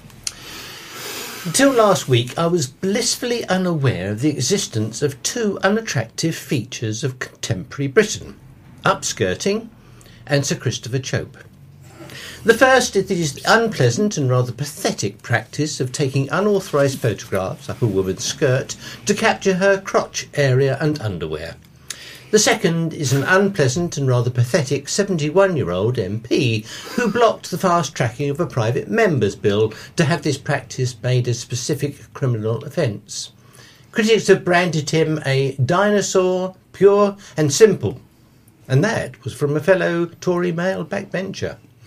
Speaker 4: Until last week, I was blissfully unaware of the existence of two unattractive features of contemporary Britain, upskirting and Sir Christopher Chope. The first is the unpleasant and rather pathetic practice of taking unauthorised photographs up a woman's skirt to capture her crotch area and underwear. The second is an unpleasant and rather pathetic 71-year-old MP who blocked the fast-tracking of a private member's bill to have this practice made a specific criminal offence. Critics have branded him a dinosaur, pure and simple. And that was from a fellow Tory male backbencher.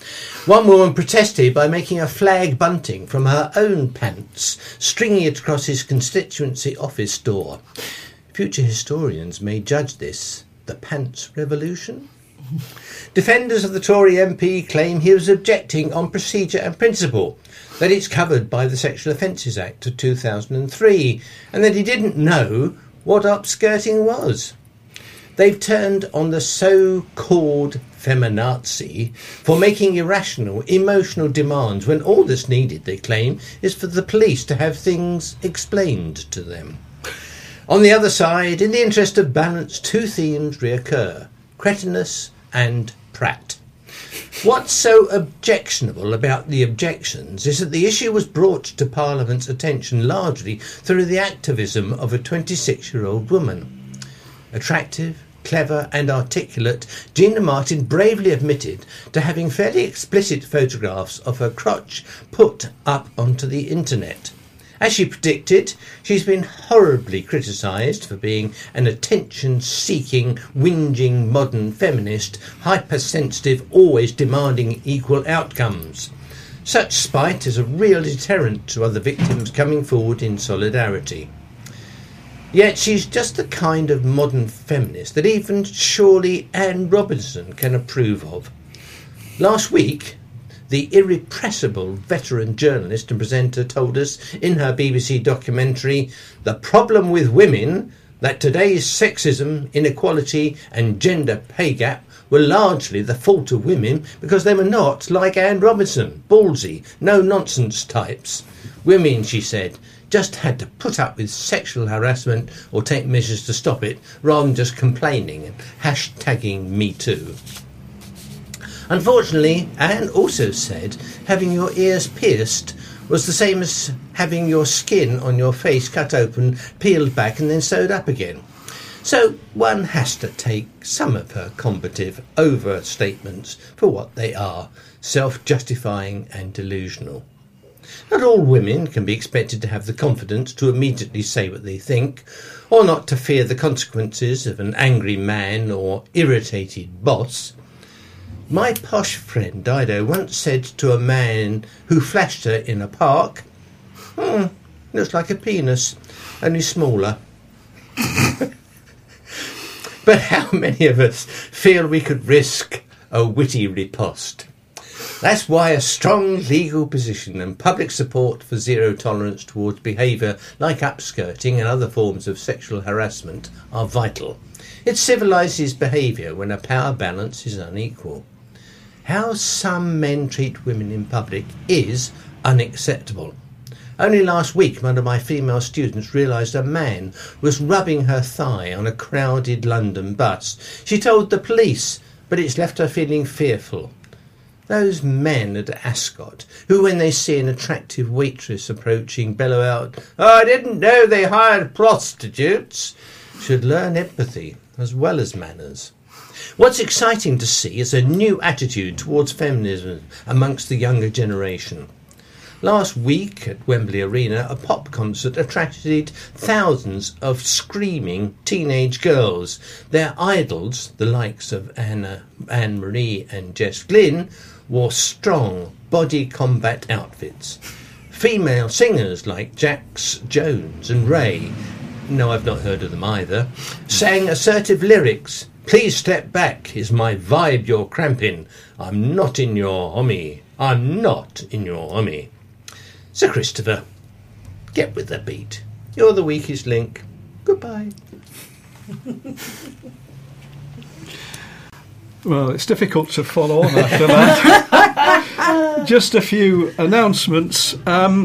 Speaker 4: One woman protested by making a flag bunting from her own pants, stringing it across his constituency office door. Future historians may judge this the pants revolution. Defenders of the Tory MP claim he was objecting on procedure and principle, that it's covered by the Sexual Offences Act of 2003, and that he didn't know what upskirting was. They've turned on the so-called feminazi for making irrational, emotional demands when all that's needed, they claim, is for the police to have things explained to them. On the other side, in the interest of balance, two themes reoccur: cretinous and prat. What's so objectionable about the objections is that the issue was brought to Parliament's attention largely through the activism of a 26-year-old woman. Attractive, clever and articulate, Gina Martin bravely admitted to having fairly explicit photographs of her crotch put up onto the internet. As she predicted, she's been horribly criticised for being an attention-seeking, whinging modern feminist, hypersensitive, always demanding equal outcomes. Such spite is a real deterrent to other victims coming forward in solidarity. Yet she's just the kind of modern feminist that even surely Anne Robinson can approve of. Last week, the irrepressible veteran journalist and presenter told us in her BBC documentary, "The problem with women, that today's sexism, inequality and gender pay gap were largely the fault of women because they were not like Anne Robinson, ballsy, no-nonsense types. Women," she said, "just had to put up with sexual harassment or take measures to stop it rather than just complaining and hashtagging Me Too." Unfortunately, Anne also said having your ears pierced was the same as having your skin on your face cut open, peeled back and then sewed up again. So one has to take some of her combative overstatements for what they are, self-justifying and delusional. Not all women can be expected to have the confidence to immediately say what they think, or not to fear the consequences of an angry man or irritated boss. My posh friend Dido once said to a man who flashed her in a park, "Looks like a penis, only smaller." But how many of us feel we could risk a witty riposte? That's why a strong legal position and public support for zero tolerance towards behaviour like upskirting and other forms of sexual harassment are vital. It civilises behaviour when a power balance is unequal. How some men treat women in public is unacceptable. Only last week, one of my female students realised a man was rubbing her thigh on a crowded London bus. She told the police, but it's left her feeling fearful. Those men at Ascot, who when they see an attractive waitress approaching bellow out, "Oh, I didn't know they hired prostitutes," should learn empathy as well as manners. What's exciting to see is a new attitude towards feminism amongst the younger generation. Last week at Wembley Arena, a pop concert attracted thousands of screaming teenage girls. Their idols, the likes of Anne-Marie and Jess Glynn, wore strong body combat outfits. Female singers like Jax Jones and Ray, no, I've not heard of them either, sang assertive lyrics. "Please step back, is my vibe you're cramping. I'm not in your homie. I'm not in your homie." Sir Christopher, get with the beat. You're the weakest link. Goodbye.
Speaker 1: Well, it's difficult to follow on after that. Just a few announcements.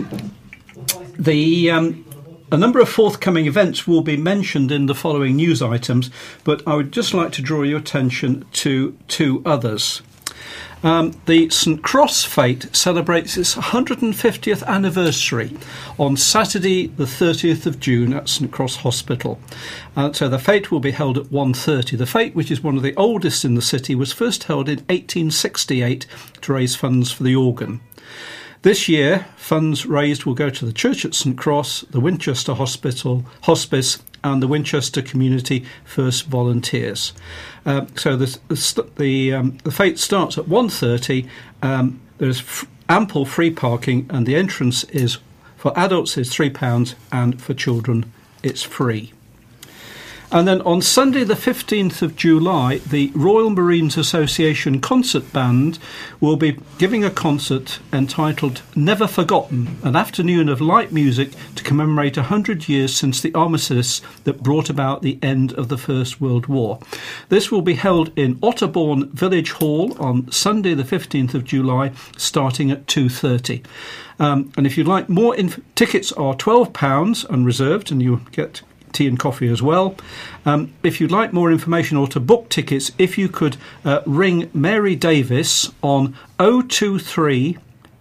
Speaker 1: A number of forthcoming events will be mentioned in the following news items, but I would just like to draw your attention to two others. The St Cross Fete celebrates its 150th anniversary on Saturday the 30th of June at St Cross Hospital. So the fete will be held at 1:30. The fete, which is one of the oldest in the city, was first held in 1868 to raise funds for the organ. This year, funds raised will go to the church at St Cross, the Winchester Hospice and the Winchester Community First Volunteers. So the fete starts at 1:30. There's ample free parking, and the entrance is for adults is £3, and for children it's free. And then on Sunday the 15th of July, the Royal Marines Association Concert Band will be giving a concert entitled Never Forgotten, an afternoon of light music to commemorate 100 years since the armistice that brought about the end of the First World War. This will be held in Otterbourne Village Hall on Sunday the 15th of July, starting at 2:30. And if you'd like more, tickets are £12 unreserved, and you get tea and coffee as well. If you'd like more information or to book tickets, if you could ring Mary Davis on 023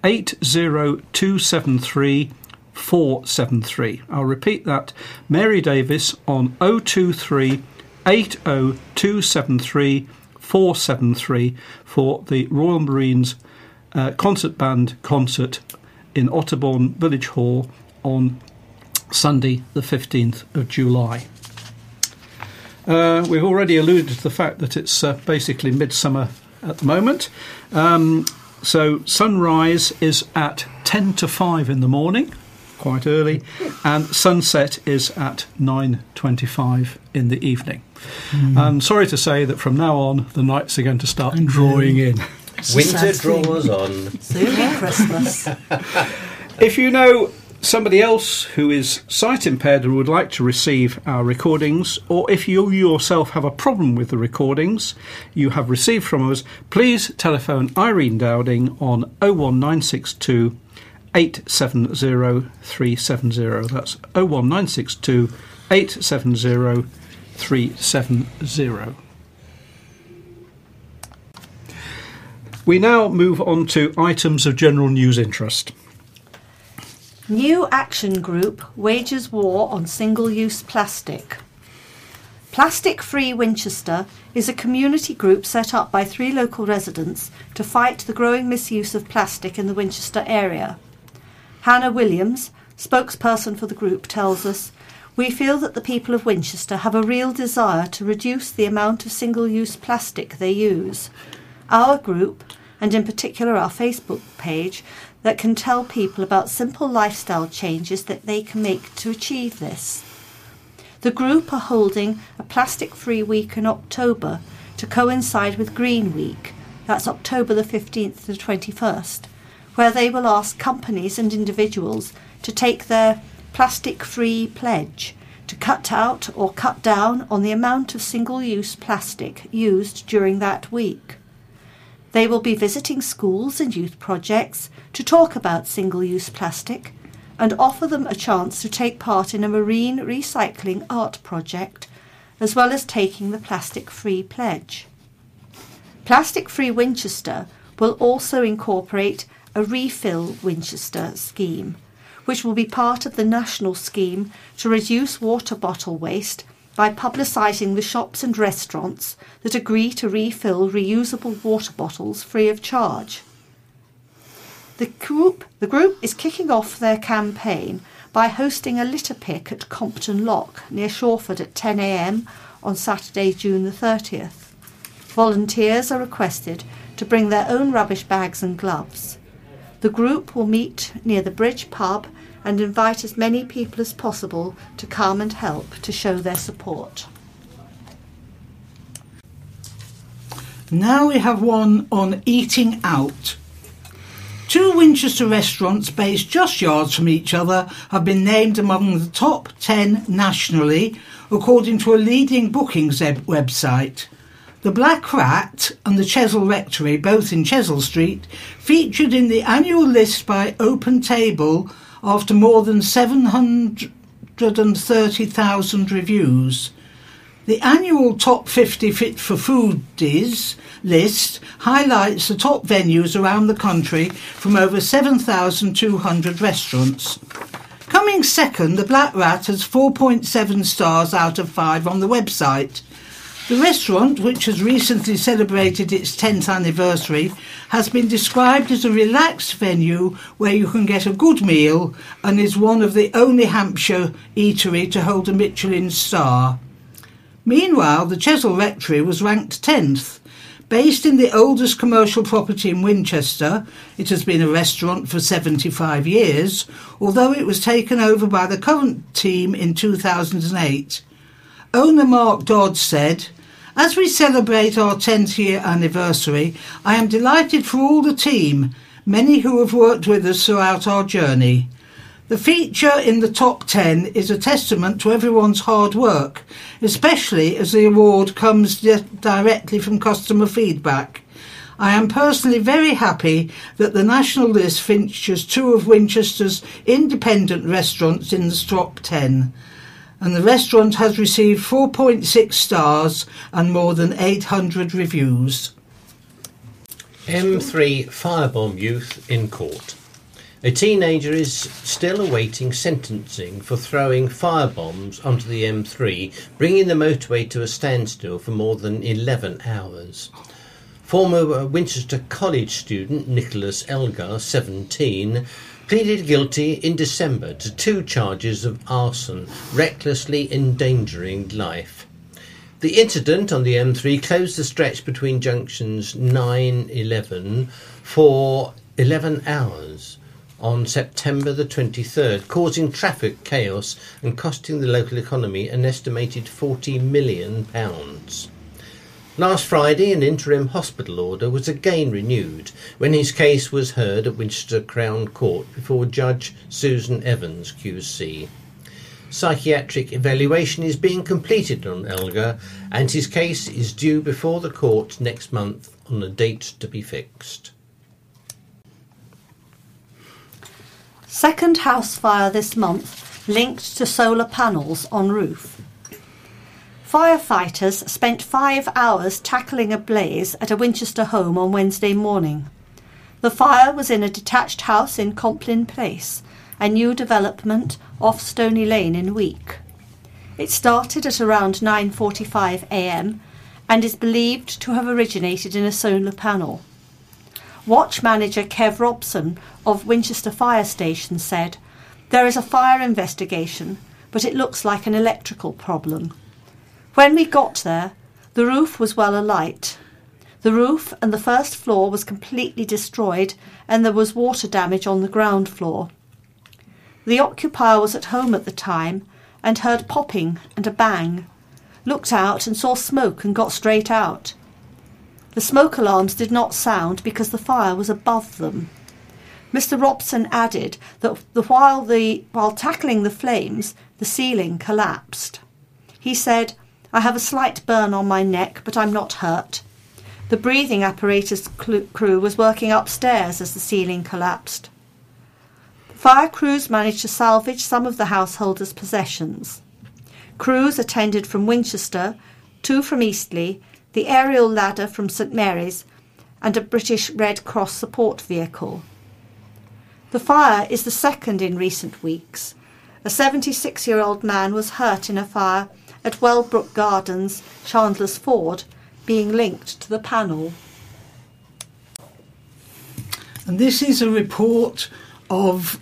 Speaker 1: 80273 473. I'll repeat that. Mary Davis on 023 80273 473 for the Royal Marines Concert Band concert in Otterbourne Village Hall on Sunday the 15th of July. We've already alluded to the fact that it's basically midsummer at the moment. So sunrise is at 10 to 5 in the morning, quite early, and sunset is at 9:25 in the evening. And sorry to say that from now on the nights are going to start drawing in.
Speaker 4: Winter draws on.
Speaker 2: Soon Christmas.
Speaker 1: If you know somebody else who is sight impaired and would like to receive our recordings, or if you yourself have a problem with the recordings you have received from us, please telephone Irene Dowding on 01962 870 370. That's 01962 870 370. We now move on to items of general news interest.
Speaker 2: New action group wages war on single-use plastic. Plastic Free Winchester is a community group set up by 3 local residents to fight the growing misuse of plastic in the Winchester area. Hannah Williams, spokesperson for the group, tells us, "We feel that the people of Winchester have a real desire to reduce the amount of single-use plastic they use. Our group, and in particular our Facebook page, that can tell people about simple lifestyle changes that they can make to achieve this. The group are holding a plastic-free week in October to coincide with Green Week, that's October the 15th to the 21st, where they will ask companies and individuals to take their plastic-free pledge to cut out or cut down on the amount of single-use plastic used during that week. They will be visiting schools and youth projects to talk about single-use plastic and offer them a chance to take part in a marine recycling art project, as well as taking the plastic-free pledge. Plastic Free Winchester will also incorporate a Refill Winchester scheme, which will be part of the national scheme to reduce water bottle waste by publicising the shops and restaurants that agree to refill reusable water bottles free of charge. The group is kicking off their campaign by hosting a litter pick at Compton Lock near Shawford at 10 a.m. on Saturday, June the 30th. Volunteers are requested to bring their own rubbish bags and gloves. The group will meet near the Bridge pub and invite as many people as possible to come and help to show their support.
Speaker 3: Now we have one on eating out. 2 Winchester restaurants based just yards from each other have been named among the top 10 nationally, according to a leading bookings website. The Black Rat and the Chesil Rectory, both in Chesil Street, featured in the annual list by Open Table after more than 730,000 reviews. The annual Top 50 Fit for Foodies list highlights the top venues around the country from over 7,200 restaurants. Coming second, the Black Rat has 4.7 stars out of 5 on the website. The restaurant, which has recently celebrated its 10th anniversary, has been described as a relaxed venue where you can get a good meal and is one of the only Hampshire eatery to hold a Michelin star. Meanwhile, the Chesil Rectory was ranked 10th. Based in the oldest commercial property in Winchester, it has been a restaurant for 75 years, although it was taken over by the current team in 2008. Owner Mark Dodd said, "As we celebrate our 10th year anniversary, I am delighted for all the team, many who have worked with us throughout our journey. The feature in the top 10 is a testament to everyone's hard work, especially as the award comes directly from customer feedback. I am personally very happy that the national list features two of Winchester's independent restaurants in the top 10. And the restaurant has received 4.6 stars and more than 800 reviews."
Speaker 4: M3 firebomb youth in court. A teenager is still awaiting sentencing for throwing firebombs onto the M3, bringing the motorway to a standstill for more than 11 hours. Former Winchester College student Nicholas Elgar, 17, pleaded guilty in December to 2 charges of arson, recklessly endangering life. The incident on the M3 closed the stretch between junctions 9-11 for 11 hours on September the 23rd, causing traffic chaos and costing the local economy an estimated £40 million. Last Friday, an interim hospital order was again renewed when his case was heard at Winchester Crown Court before Judge Susan Evans QC. Psychiatric evaluation is being completed on Elgar, and his case is due before the court next month on a date to be fixed.
Speaker 2: Second house fire this month linked to solar panels on roof. Firefighters spent 5 hours tackling a blaze at a Winchester home on Wednesday morning. The fire was in a detached house in Complin Place, a new development off Stony Lane in Week. It started at around 9:45 a.m. and is believed to have originated in a solar panel. Watch manager Kev Robson of Winchester Fire Station said, "There is a fire investigation, but it looks like an electrical problem. When we got there, the roof was well alight. The roof and the first floor was completely destroyed and there was water damage on the ground floor. The occupier was at home at the time and heard popping and a bang, looked out and saw smoke and got straight out. The smoke alarms did not sound because the fire was above them." Mr. Robson added that while tackling the flames, the ceiling collapsed. He said, "I have a slight burn on my neck, but I'm not hurt. The breathing apparatus crew was working upstairs as the ceiling collapsed." Fire crews managed to salvage some of the householders' possessions. Crews attended from Winchester, 2 from Eastleigh, the aerial ladder from St Mary's, and a British Red Cross support vehicle. The fire is the second in recent weeks. A 76-year-old man was hurt in a fire at Wellbrook Gardens, Chandler's Ford, being linked to the panel.
Speaker 3: And this is a report of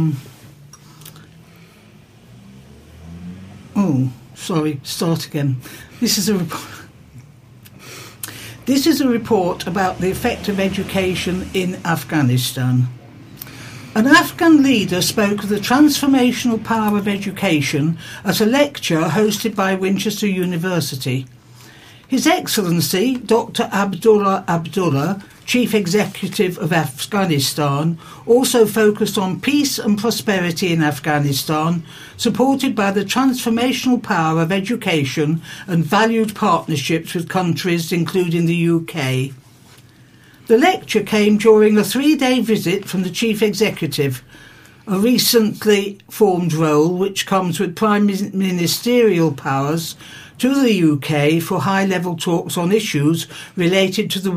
Speaker 3: This is a report about the effect of education in Afghanistan. An Afghan leader spoke of the transformational power of education at a lecture hosted by Winchester University. His Excellency, Dr. Abdullah Abdullah, Chief Executive of Afghanistan, also focused on peace and prosperity in Afghanistan, supported by the transformational power of education and valued partnerships with countries including the UK. The lecture came during a 3-day visit from the Chief Executive, a recently formed role which comes with prime ministerial powers, to the UK for high-level talks on issues related to the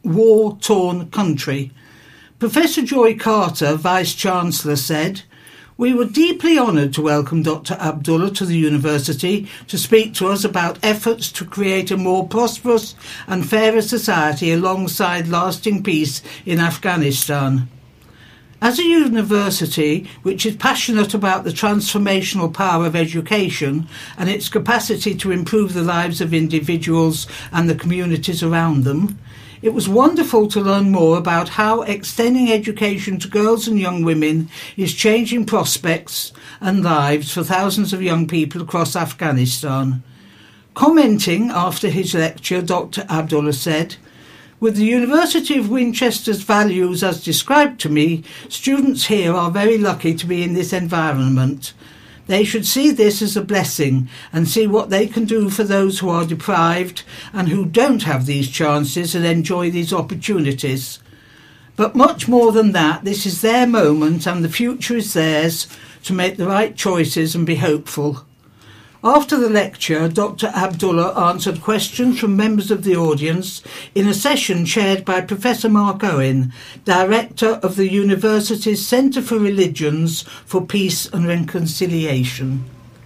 Speaker 3: war-torn country. Professor Joy Carter, Vice-Chancellor, said, We were deeply honoured to welcome Dr. Abdullah to the university to speak to us about efforts to create a more prosperous and fairer society alongside lasting peace in Afghanistan. As a university which is passionate about the transformational power of education and its capacity to improve the lives of individuals and the communities around them, it was wonderful to learn more about how extending education to girls and young women is changing prospects and lives for thousands of young people across Afghanistan. Commenting after his lecture, Dr. Abdullah said, "With the University of Winchester's values as described to me, students here are very lucky to be in this environment. They should see this as a blessing and see what they can do for those who are deprived and who don't have these chances and enjoy these opportunities. But much more than that, this is their moment and the future is theirs to make the right choices and be hopeful." After the lecture, Dr. Abdullah answered questions from members of the audience in a session chaired by Professor Mark Owen, Director of the University's Centre for Religions for Peace and Reconciliation.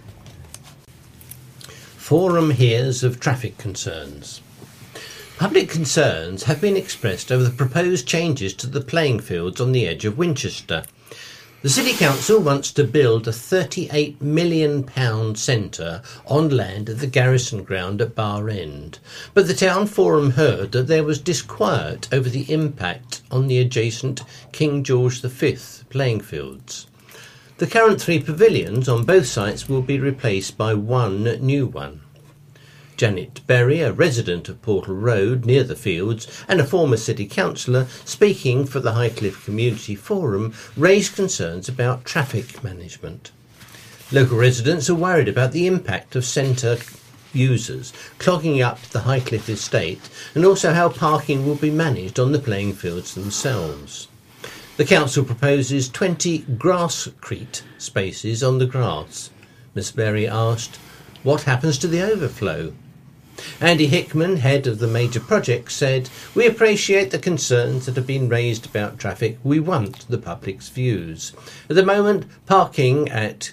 Speaker 4: Forum hears of traffic concerns. Public concerns have been expressed over the proposed changes to the playing fields on the edge of Winchester. The City Council wants to build a £38 million centre on land at the Garrison Ground at Bar End, but the Town Forum heard that there was disquiet over the impact on the adjacent King George V playing fields. The current 3 pavilions on both sites will be replaced by one new one. Janet Berry, a resident of Portal Road near the fields and a former city councillor, speaking for the Highcliffe Community Forum, raised concerns about traffic management. Local residents are worried about the impact of centre users clogging up the Highcliffe estate and also how parking will be managed on the playing fields themselves. The council proposes 20 grasscrete spaces on the grass. Ms Berry asked, "What happens to the overflow?" Andy Hickman, head of the major project, said, "We appreciate the concerns that have been raised about traffic. We want the public's views. At the moment, parking at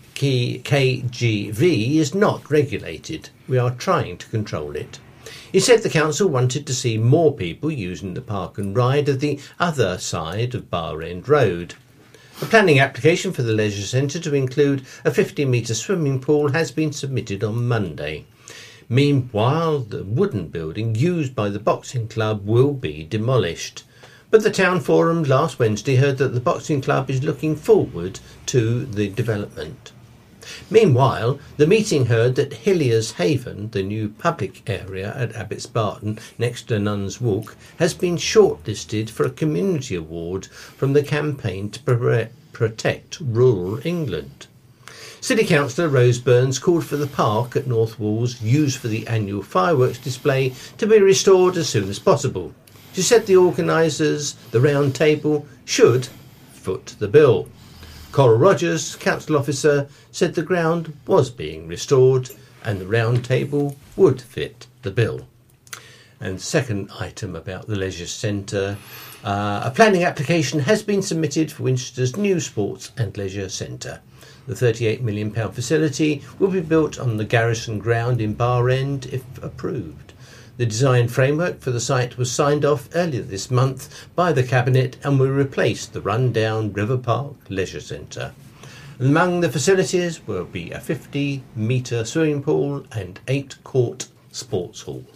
Speaker 4: KGV is not regulated. We are trying to control it." He said the council wanted to see more people using the park and ride at the other side of Bar End Road. A planning application for the leisure centre to include a 50-metre swimming pool has been submitted on Monday. Meanwhile, the wooden building used by the boxing club will be demolished. But the Town Forum last Wednesday heard that the boxing club is looking forward to the development. Meanwhile, the meeting heard that Hilliers Haven, the new public area at Abbots Barton next to Nuns Walk, has been shortlisted for a community award from the campaign to protect rural England. City Councillor Rose Burns called for the park at North Walls, used for the annual fireworks display, to be restored as soon as possible. She said the organisers, the round table, should foot the bill. Coral Rogers, council officer, said the ground was being restored and the round table would fit the bill. And second item about the leisure centre, a planning application has been submitted for Winchester's new sports and leisure centre. The £38 million facility will be built on the Garrison Ground in Bar End if approved. The design framework for the site was signed off earlier this month by the Cabinet and will replace the run-down River Park Leisure Centre. Among the facilities will be a 50-metre swimming pool and 8-court sports hall.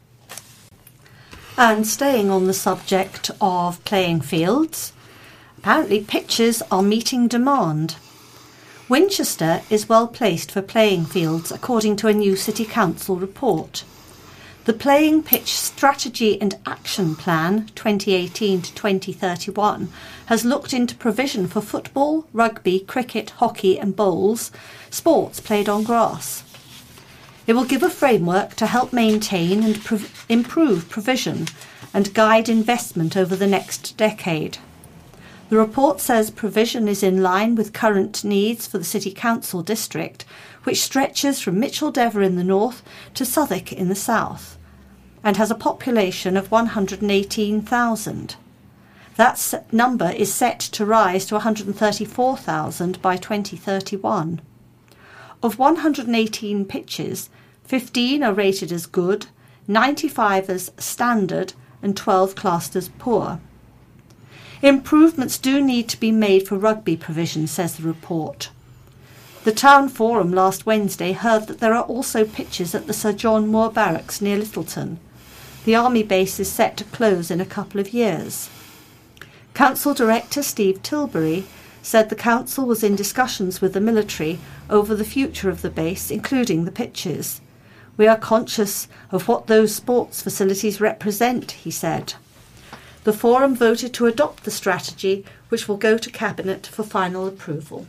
Speaker 2: And staying on the subject of playing fields, apparently pitches are meeting demand. Winchester is well placed for playing fields according to a new City Council report. The Playing Pitch Strategy and Action Plan 2018 to 2031 has looked into provision for football, rugby, cricket, hockey and bowls, sports played on grass. It will give a framework to help maintain and improve provision and guide investment over the next decade. The report says provision is in line with current needs for the City Council district, which stretches from Micheldever in the north to Southwark in the south, and has a population of 118,000. That number is set to rise to 134,000 by 2031. Of 118 pitches, 15 are rated as good, 95 as standard, and 12 classed as poor. Improvements do need to be made for rugby provision, says the report. The Town Forum last Wednesday heard that there are also pitches at the Sir John Moore Barracks near Littleton. The Army base is set to close in a couple of years. Council Director Steve Tilbury said the council was in discussions with the military over the future of the base, including the pitches. We are conscious of what those sports facilities represent, he said. The Forum voted to adopt the strategy, which will go to Cabinet for final approval.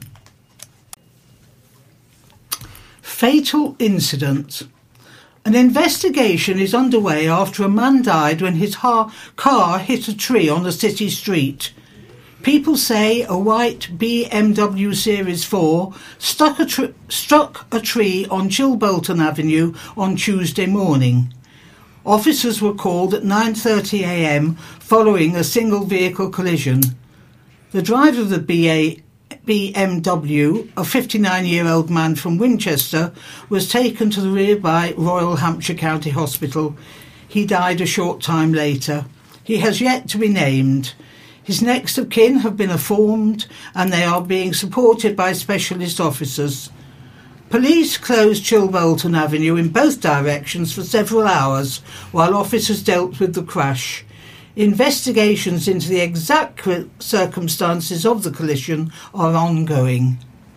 Speaker 3: Fatal incident. An investigation is underway after a man died when his car hit a tree on a city street. People say a white BMW Series 4 struck a tree on Chilbolton Avenue on Tuesday morning. Officers were called at 9:30 a.m. following a single vehicle collision. The driver of the BMW, a 59-year-old man from Winchester, was taken to the nearby Royal Hampshire County Hospital. He died a short time later. He has yet to be named. His next of kin have been informed and they are being supported by specialist officers. Police closed Chilbolton Avenue in both directions for several hours while officers dealt with the crash. Investigations into the exact circumstances of the collision are ongoing.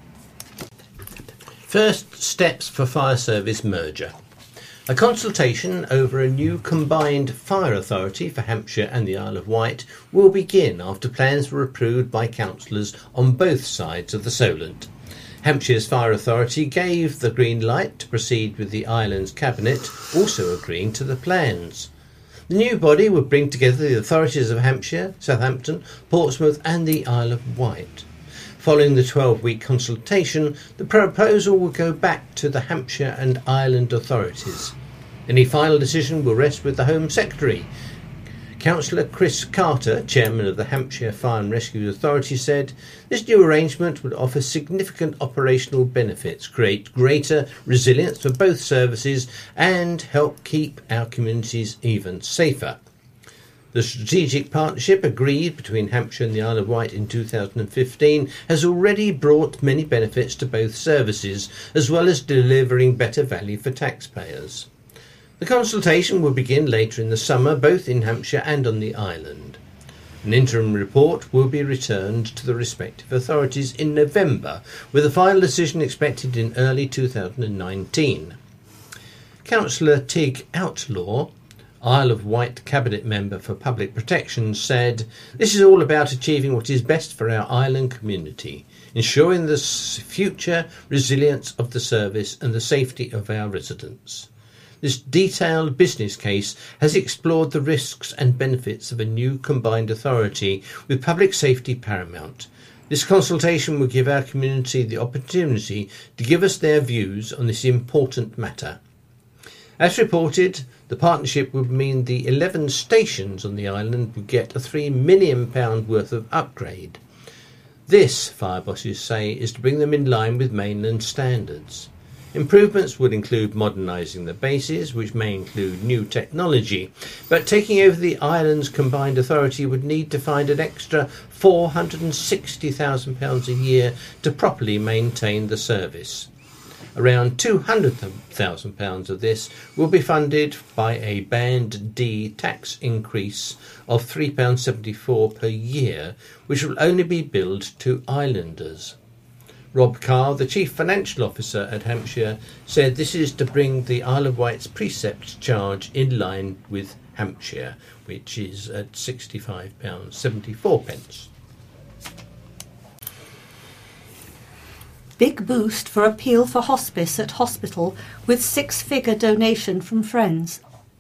Speaker 4: First steps for fire service merger. A consultation over a new combined fire authority for Hampshire and the Isle of Wight will begin after plans were approved by councillors on both sides of the Solent. Hampshire's fire authority gave the green light to proceed with the island's cabinet, also agreeing to the plans. The new body would bring together the authorities of Hampshire, Southampton, Portsmouth and the Isle of Wight. Following the 12-week consultation, the proposal will go back to the Hampshire and Island authorities. Any final decision will rest with the Home Secretary. Councillor Chris Carter, chairman of the Hampshire Fire and Rescue Authority, said this new arrangement would offer significant operational benefits, create greater resilience for both services and help keep our communities even safer. The strategic partnership agreed between Hampshire and the Isle of Wight in 2015 has already brought many benefits to both services, as well as delivering better value for taxpayers. The consultation will begin later in the summer, both in Hampshire and on the island. An interim report will be returned to the respective authorities in November, with a final decision expected in early 2019. Councillor Tig Outlaw, Isle of Wight Cabinet Member for Public Protection, said, "This is all about achieving what is best for our island community, ensuring the future resilience of the service and the safety of our residents. This detailed business case has explored the risks and benefits of a new combined authority with public safety paramount. This consultation will give our community the opportunity to give us their views on this important matter." As reported, the partnership would mean the 11 stations on the island would get a £3 million worth of upgrade. This, fire bosses say, is to bring them in line with mainland standards. Improvements would include modernising the bases, which may include new technology, but taking over the island's combined authority would need to find an extra £460,000 a year to properly maintain the service. Around £200,000 of this will be funded by a Band D tax increase of £3.74 per year, which will only be billed to islanders. Rob Carr, the Chief Financial Officer at Hampshire, said this is to bring the Isle of Wight's precept charge in line with Hampshire, which is at £65.74.
Speaker 2: Big boost for appeal for hospice at hospital with 6-figure donation from friends.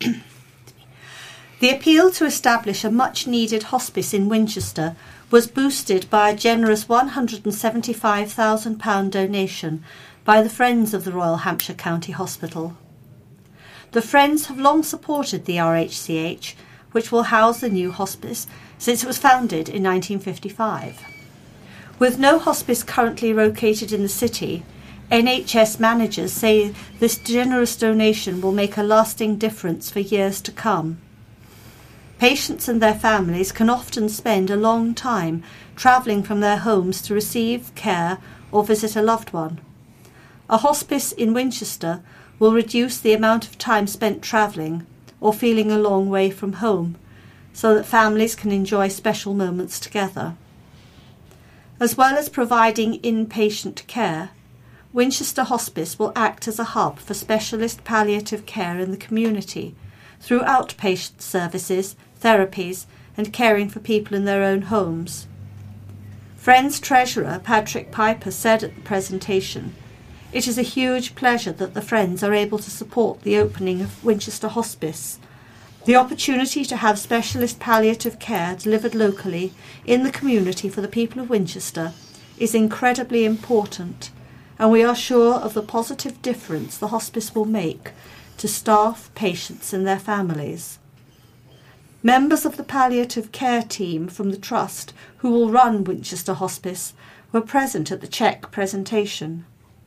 Speaker 2: The appeal to establish a much-needed hospice in Winchester was boosted by a generous £175,000 donation by the Friends of the Royal Hampshire County Hospital. The Friends have long supported the RHCH, which will house the new hospice since it was founded in 1955. With no hospice currently located in the city, NHS managers say this generous donation will make a lasting difference for years to come. Patients and their families can often spend a long time travelling from their homes to receive care or visit a loved one. A hospice in Winchester will reduce the amount of time spent travelling or feeling a long way from home, so that families can enjoy special moments together. As well as providing inpatient care, Winchester Hospice will act as a hub for specialist palliative care in the community through outpatient services, therapies and caring for people in their own homes. Friends Treasurer Patrick Piper said at the presentation, "It is a huge pleasure that the Friends are able to support the opening of Winchester Hospice. The opportunity to have specialist palliative care delivered locally in the community for the people of Winchester is incredibly important, and we are sure of the positive difference the hospice will make to staff, patients and their families." Members of the palliative care team from the Trust who will run Winchester Hospice were present at the cheque presentation.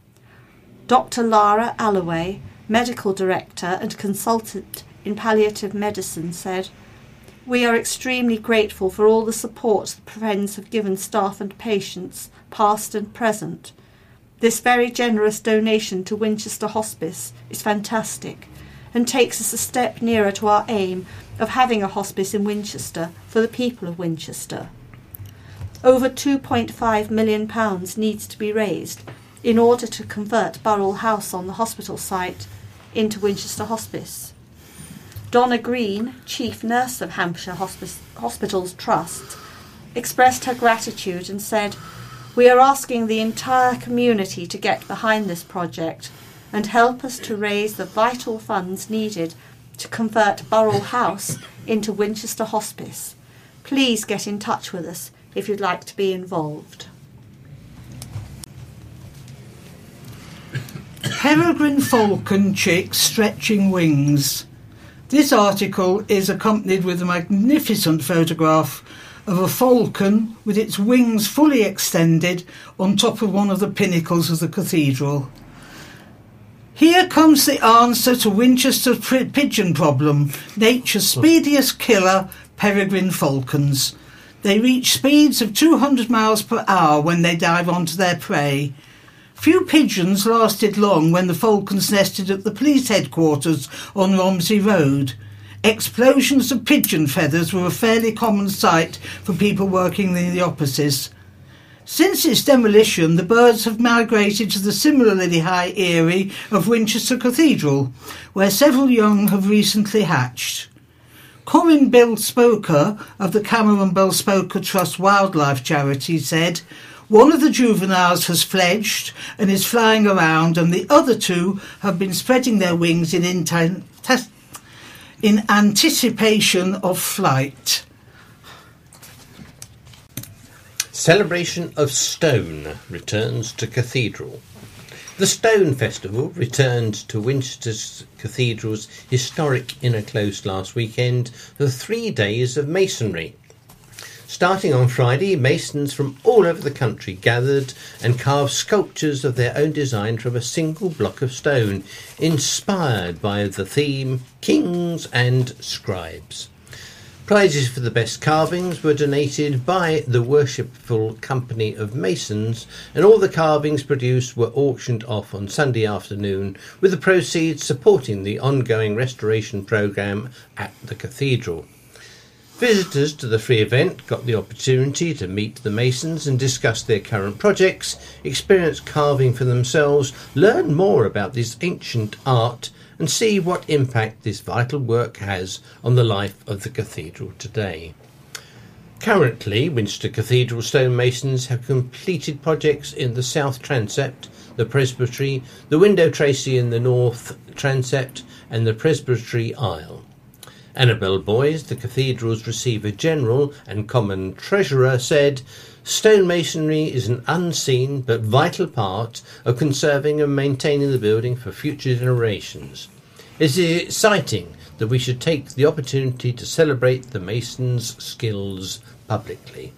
Speaker 2: Dr. Lara Alloway, Medical Director and Consultant in Palliative Medicine, said, "We are extremely grateful for all the support the Friends have given staff and patients, past and present. This very generous donation to Winchester Hospice is fantastic and takes us a step nearer to our aim of having a hospice in Winchester for the people of Winchester. Over £2.5 million needs to be raised in order to convert Burrell House on the hospital site into Winchester Hospice." Donna Green, Chief Nurse of Hampshire Hospitals Trust, expressed her gratitude and said, "We are asking the entire community to get behind this project and help us to raise the vital funds needed to convert Burrell House into Winchester Hospice. Please get in touch with us if you'd like to be involved."
Speaker 3: Peregrine falcon chicks stretching wings. This article is accompanied with a magnificent photograph of a falcon with its wings fully extended on top of one of the pinnacles of the cathedral. Here comes the answer to Winchester's pigeon problem, nature's speediest killer, peregrine falcons. They reach speeds of 200 miles per hour when they dive onto their prey. Few pigeons lasted long when the falcons nested at the police headquarters on Romsey Road. Explosions of pigeon feathers were a fairly common sight for people working in the offices. Since its demolition, the birds have migrated to the similarly high eyrie of Winchester Cathedral, where several young have recently hatched. Corinne Bell-Spoker of the Cameron Bell-Spoker Trust Wildlife Charity said, "One of the juveniles has fledged and is flying around, and the other two have been spreading their wings in anticipation of flight."
Speaker 4: Celebration of Stone returns to Cathedral. The Stone Festival returned to Winchester Cathedral's historic Inner Close last weekend for 3 days of masonry. Starting on Friday, masons from all over the country gathered and carved sculptures of their own design from a single block of stone, inspired by the theme Kings and Scribes. Prizes for the best carvings were donated by the Worshipful Company of Masons, and all the carvings produced were auctioned off on Sunday afternoon, with the proceeds supporting the ongoing restoration programme at the cathedral. Visitors to the free event got the opportunity to meet the masons and discuss their current projects, experience carving for themselves, learn more about this ancient art and see what impact this vital work has on the life of the cathedral today. Currently, Winchester Cathedral stonemasons have completed projects in the south transept, the presbytery, the window tracery in the north transept and the presbytery aisle. Annabel Boys, the cathedral's Receiver General and Common Treasurer, said, "Stonemasonry is an unseen but vital part of conserving and maintaining the building for future generations. It is exciting that we should take the opportunity to celebrate the masons' skills publicly.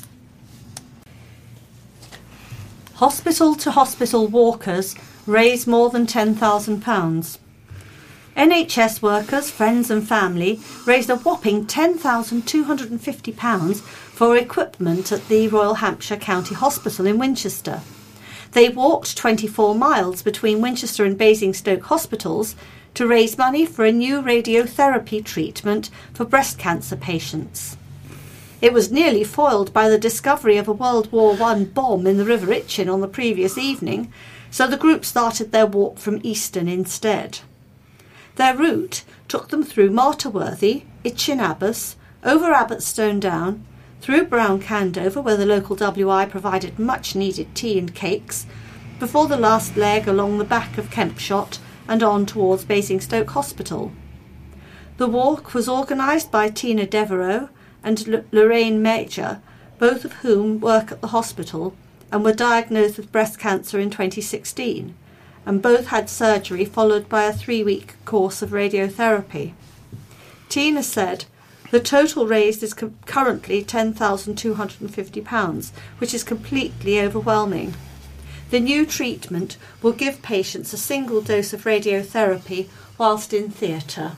Speaker 2: Hospital-to-hospital walkers raise more than £10,000. NHS workers, friends and family raised a whopping £10,250 for equipment at the Royal Hampshire County Hospital in Winchester. They walked 24 miles between Winchester and Basingstoke hospitals to raise money for a new radiotherapy treatment for breast cancer patients. It was nearly foiled by the discovery of a World War I bomb in the River Itchen on the previous evening, so the group started their walk from Easton instead. Their route took them through Martyworthy, Itchen Abbas, over Abbottstone Down, through Brown Candover, where the local WI provided much-needed tea and cakes, before the last leg along the back of Kempshott and on towards Basingstoke Hospital. The walk was organised by Tina Devereux and Lorraine Major, both of whom work at the hospital and were diagnosed with breast cancer in 2016, and both had surgery followed by a 3-week course of radiotherapy. Tina said, "The total raised is currently £10,250, which is completely overwhelming. The new treatment will give patients a single dose of radiotherapy whilst in theatre."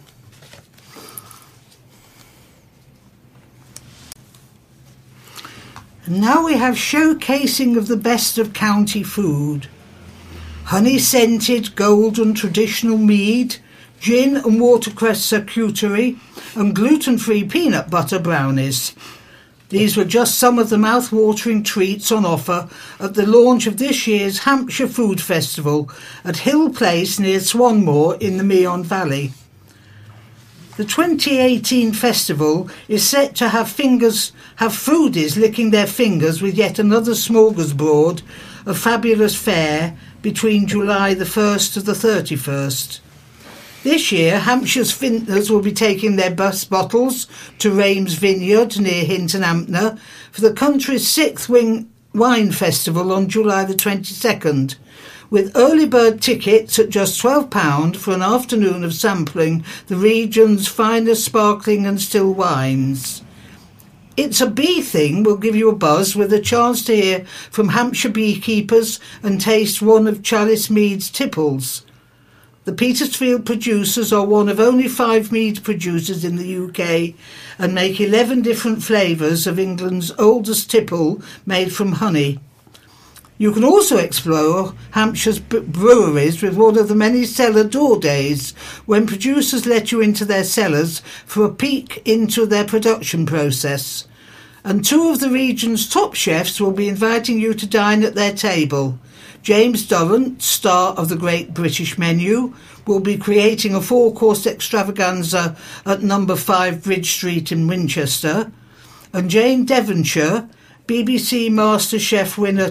Speaker 3: And now we have showcasing of the best of county food. Honey-scented golden traditional mead, gin and watercress charcuterie, and gluten-free peanut butter brownies. These were just some of the mouth-watering treats on offer at the launch of this year's Hampshire Food Festival at Hill Place near Swanmore in the Meon Valley. The 2018 festival is set to have foodies licking their fingers with yet another smorgasbord of fabulous fare between July the 1st to the 31st. This year, Hampshire's vintners will be taking their bus bottles to Rames Vineyard near Hinton Ampner for the country's 6th Wine Festival on July the 22nd, with early bird tickets at just £12 for an afternoon of sampling the region's finest sparkling and still wines. It's a Bee Thing will give you a buzz with a chance to hear from Hampshire beekeepers and taste one of Chalice Mead's tipples. The Petersfield producers are one of only 5 mead producers in the UK and make 11 different flavours of England's oldest tipple made from honey. You can also explore Hampshire's breweries with one of the many cellar door days, when producers let you into their cellars for a peek into their production process. And 2 of the region's top chefs will be inviting you to dine at their table. James Durrant, star of the Great British Menu, will be creating a 4-course extravaganza at number 5 Bridge Street in Winchester. And Jane Devonshire, BBC MasterChef winner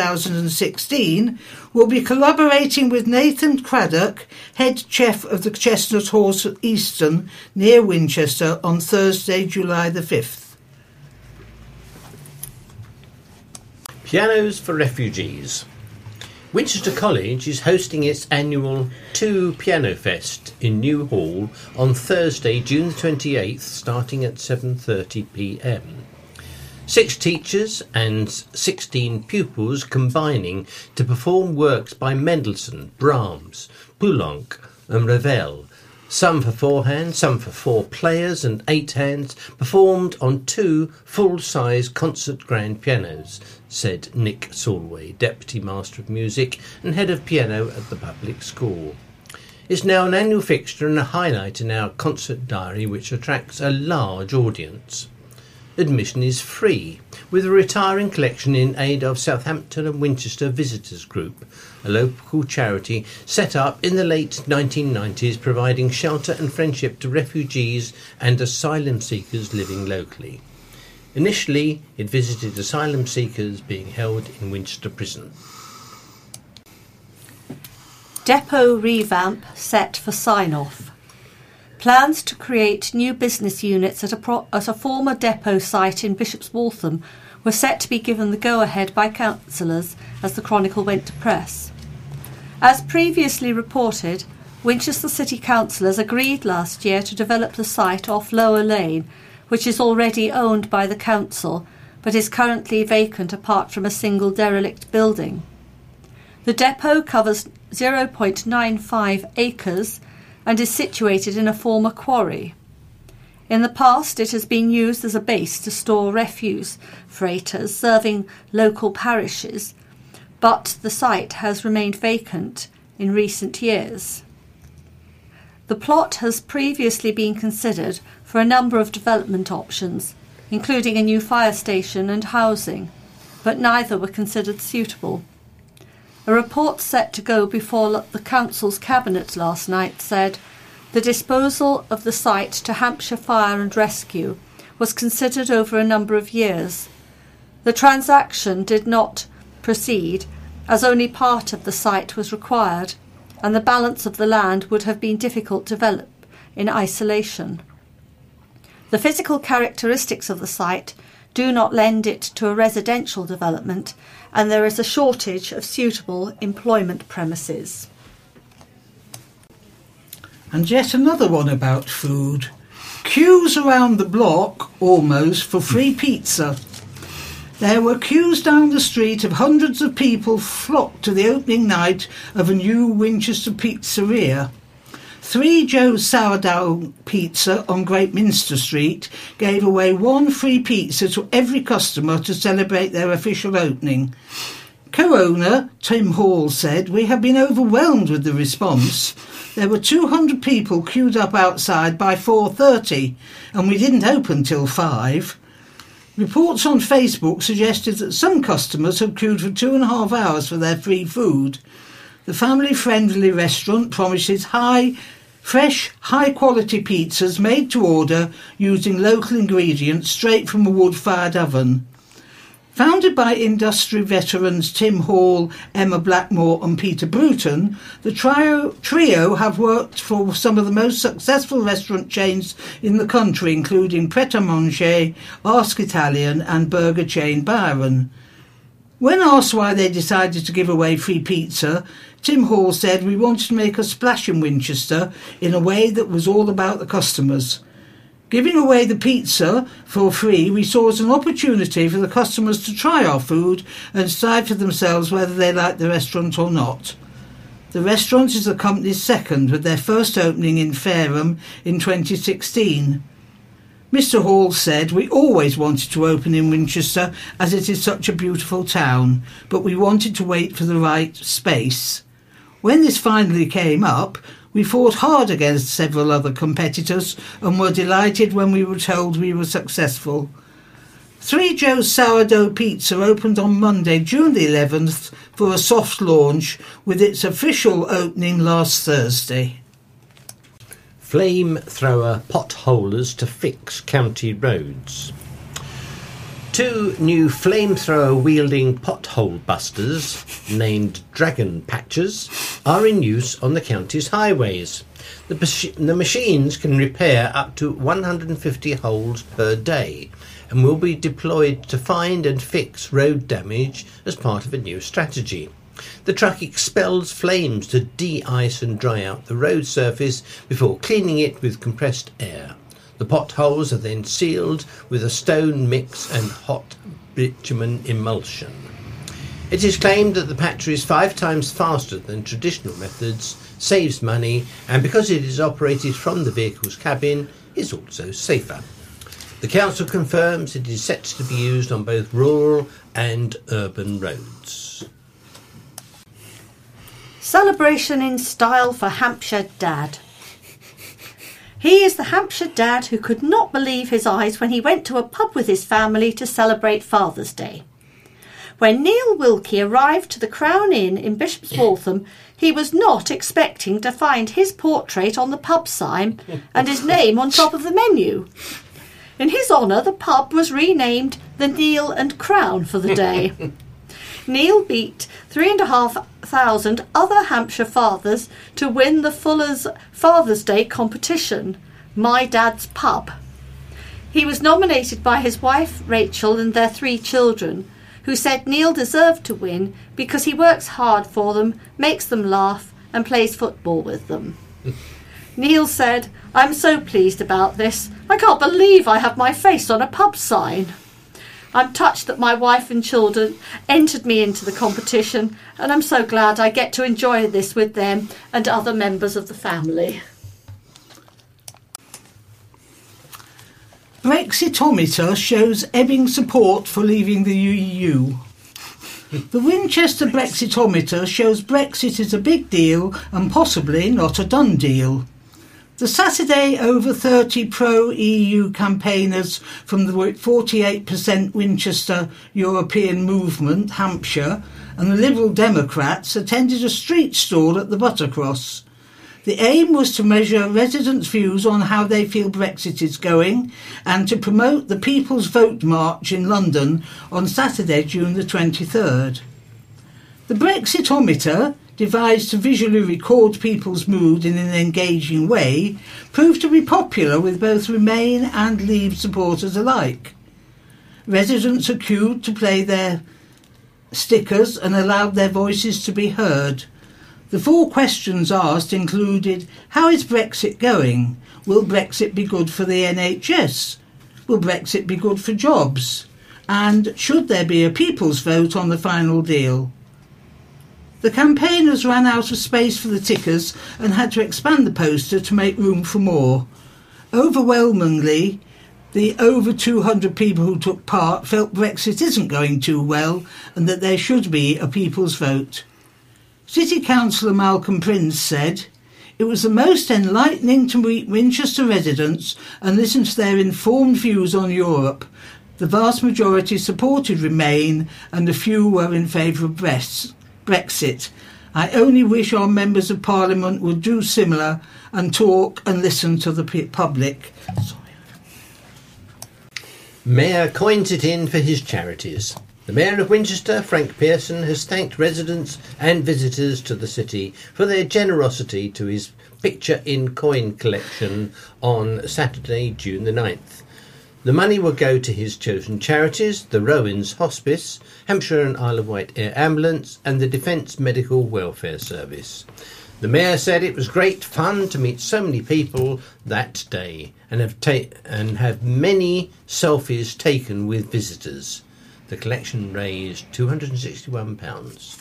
Speaker 3: 2016, will be collaborating with Nathan Craddock, head chef of the Chestnut Horse at Easton, near Winchester, on Thursday, July the 5th.
Speaker 4: Pianos for Refugees. Winchester College is hosting its annual 2 Piano Fest in New Hall on Thursday, June 28th, starting at 7:30 p.m. 6 teachers and 16 pupils combining to perform works by Mendelssohn, Brahms, Poulenc and Ravel, some for 4 hands, some for 4 players and 8 hands, performed on 2 full-size concert grand pianos, said Nick Solway, Deputy Master of Music and Head of Piano at the public school. It's now an annual fixture and a highlight in our concert diary, which attracts a large audience. Admission is free, with a retiring collection in aid of Southampton and Winchester Visitors Group, a local charity set up in the late 1990s, providing shelter and friendship to refugees and asylum seekers living locally. Initially, it visited asylum seekers being held in Winchester Prison.
Speaker 2: Depot revamp set for sign-off. Plans to create new business units at a former depot site in Bishop's Waltham were set to be given the go-ahead by councillors as the Chronicle went to press. As previously reported, Winchester City Councillors agreed last year to develop the site off Lower Lane, which is already owned by the council, but is currently vacant apart from a single derelict building. The depot covers 0.95 acres and is situated in a former quarry. In the past, it has been used as a base to store refuse freighters serving local parishes, but the site has remained vacant in recent years. The plot has previously been considered for a number of development options, including a new fire station and housing, but neither were considered suitable. A report set to go before the Council's Cabinet last night said the disposal of the site to Hampshire Fire and Rescue was considered over a number of years. The transaction did not proceed as only part of the site was required, and the balance of the land would have been difficult to develop in isolation. The physical characteristics of the site do not lend it to a residential development, and there is a shortage of suitable employment premises.
Speaker 3: And yet another one about food. Queues around the block, almost, for free pizza. There were queues down the street of hundreds of people flocked to the opening night of a new Winchester pizzeria. 3 Joe's Sourdough Pizza on Great Minster Street gave away 1 free pizza to every customer to celebrate their official opening. Co-owner Tim Hall said, "We have been overwhelmed with the response. There were 200 people queued up outside by 4:30 and we didn't open till 5. Reports on Facebook suggested that some customers have queued for 2.5 hours for their free food. The family-friendly restaurant promises fresh, high-quality pizzas made to order using local ingredients straight from a wood-fired oven. Founded by industry veterans Tim Hall, Emma Blackmore and Peter Bruton, the trio have worked for some of the most successful restaurant chains in the country, including Pret A Manger, Ask Italian and burger chain Byron. When asked why they decided to give away free pizza, Tim Hall said, "We wanted to make a splash in Winchester in a way that was all about the customers. Giving away the pizza for free we saw as an opportunity for the customers to try our food and decide for themselves whether they liked the restaurant or not." The restaurant is the company's second, with their first opening in Fareham in 2016. Mr. Hall said, "We always wanted to open in Winchester as it is such a beautiful town, but we wanted to wait for the right space. When this finally came up, we fought hard against several other competitors and were delighted when we were told we were successful." 3 Joe's Sourdough Pizza opened on Monday, June the 11th, for a soft launch, with its official opening last Thursday.
Speaker 4: Flamethrower potholers to fix county roads. 2 new flamethrower-wielding pothole busters, named Dragon Patchers, are in use on the county's highways. The machines can repair up to 150 holes per day and will be deployed to find and fix road damage as part of a new strategy. The truck expels flames to de-ice and dry out the road surface before cleaning it with compressed air. The potholes are then sealed with a stone mix and hot bitumen emulsion. It is claimed that the patcher is 5 times faster than traditional methods, saves money, and because it is operated from the vehicle's cabin, is also safer. The council confirms it is set to be used on both rural and urban roads.
Speaker 2: Celebration in style for Hampshire Dad. He is the Hampshire dad who could not believe his eyes when he went to a pub with his family to celebrate Father's Day. When Neil Wilkie arrived to the Crown Inn in Bishop's Waltham, he was not expecting to find his portrait on the pub sign and his name on top of the menu. In his honour, the pub was renamed the Neil and Crown for the day. Neil beat 3,500 other Hampshire fathers to win the Fuller's Father's Day competition, My Dad's Pub. He was nominated by his wife Rachel and their 3 children, who said Neil deserved to win because he works hard for them, makes them laugh and plays football with them. Neil said, "I'm so pleased about this. I can't believe I have my face on a pub sign. I'm touched that my wife and children entered me into the competition, and I'm so glad I get to enjoy this with them and other members of the family."
Speaker 3: Brexitometer shows ebbing support for leaving the EU. The Winchester Brexitometer shows Brexit is a big deal and possibly not a done deal. The Saturday over 30 pro-EU campaigners from the 48% Winchester European Movement, Hampshire, and the Liberal Democrats attended a street stall at the Buttercross. The aim was to measure residents' views on how they feel Brexit is going and to promote the People's Vote March in London on Saturday, June the 23rd. The Brexitometer, devised to visually record people's mood in an engaging way, proved to be popular with both Remain and Leave supporters alike. Residents are queued to play their stickers and allowed their voices to be heard. The 4 questions asked included: how is Brexit going? Will Brexit be good for the NHS? Will Brexit be good for jobs? And should there be a people's vote on the final deal? The campaigners ran out of space for the tickers and had to expand the poster to make room for more. Overwhelmingly, the over 200 people who took part felt Brexit isn't going too well and that there should be a people's vote. City Councillor Malcolm Prince said, "It was the most enlightening to meet Winchester residents and listen to their informed views on Europe. The vast majority supported Remain and a few were in favour of Brexit. I only wish our members of Parliament would do similar and talk and listen to the public."
Speaker 4: Mayor coins it in for his charities. The Mayor of Winchester, Frank Pearson, has thanked residents and visitors to the city for their generosity to his Picture in Coin collection on Saturday, June the 9th. The money will go to his chosen charities, the Rowans Hospice, Hampshire and Isle of Wight Air Ambulance and the Defence Medical Welfare Service. The Mayor said it was great fun to meet so many people that day and have many selfies taken with visitors. The collection raised £261.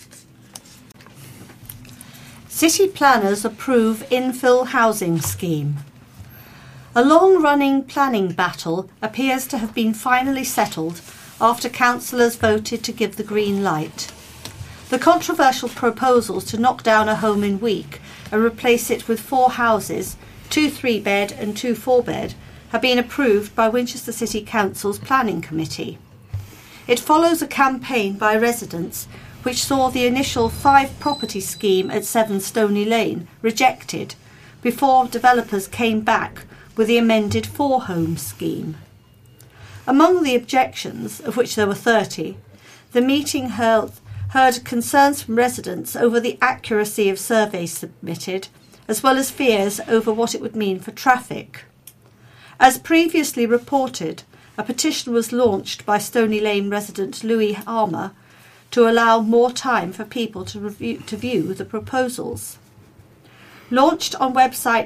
Speaker 2: City planners approve infill housing scheme. A long-running planning battle appears to have been finally settled after councillors voted to give the green light. The controversial proposals to knock down a home in Week and replace it with 4 houses, 2 3-bed and 2 4-bed, have been approved by Winchester City Council's Planning Committee. It follows a campaign by residents which saw the initial 5-property scheme at 7 Stony Lane rejected before developers came back with the amended 4-home scheme. Among the objections, of which there were 30, the meeting heard concerns from residents over the accuracy of surveys submitted, as well as fears over what it would mean for traffic. As previously reported, a petition was launched by Stony Lane resident Louis Armour to allow more time for people to view the proposals. Launched on website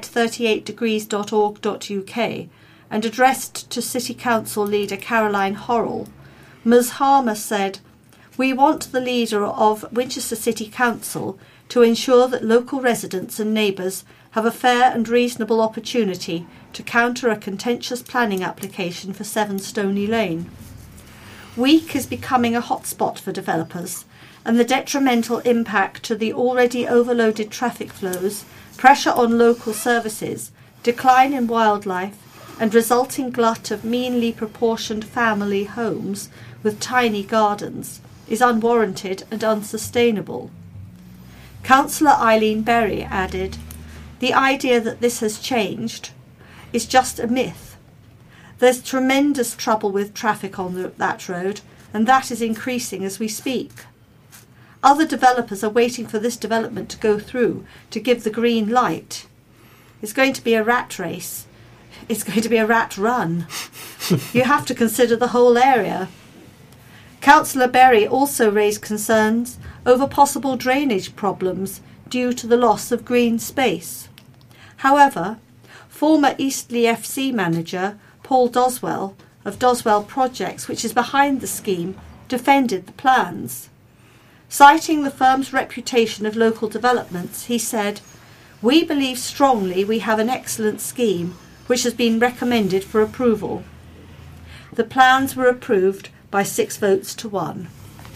Speaker 2: 38degrees.org.uk and addressed to City Council leader Caroline Horrell, Ms Harmer said, "We want the leader of Winchester City Council to ensure that local residents and neighbours have a fair and reasonable opportunity to counter a contentious planning application for 7 Stony Lane. Week is becoming a hotspot for developers, and the detrimental impact to the already overloaded traffic flows, pressure on local services, decline in wildlife, and resulting glut of meanly proportioned family homes with tiny gardens is unwarranted and unsustainable." Councillor Eileen Berry added, "The idea that this has changed is just a myth. There's tremendous trouble with traffic on that road, and that is increasing as we speak. Other developers are waiting for this development to go through to give the green light. It's going to be a rat race. It's going to be a rat run. You have to consider the whole area." Councillor Berry also raised concerns over possible drainage problems due to the loss of green space. However, former Eastleigh FC manager Paul Doswell of Doswell Projects, which is behind the scheme, defended the plans. Citing the firm's reputation of local developments, he said, "We believe strongly we have an excellent scheme which has been recommended for approval." The plans were approved by 6 votes to 1.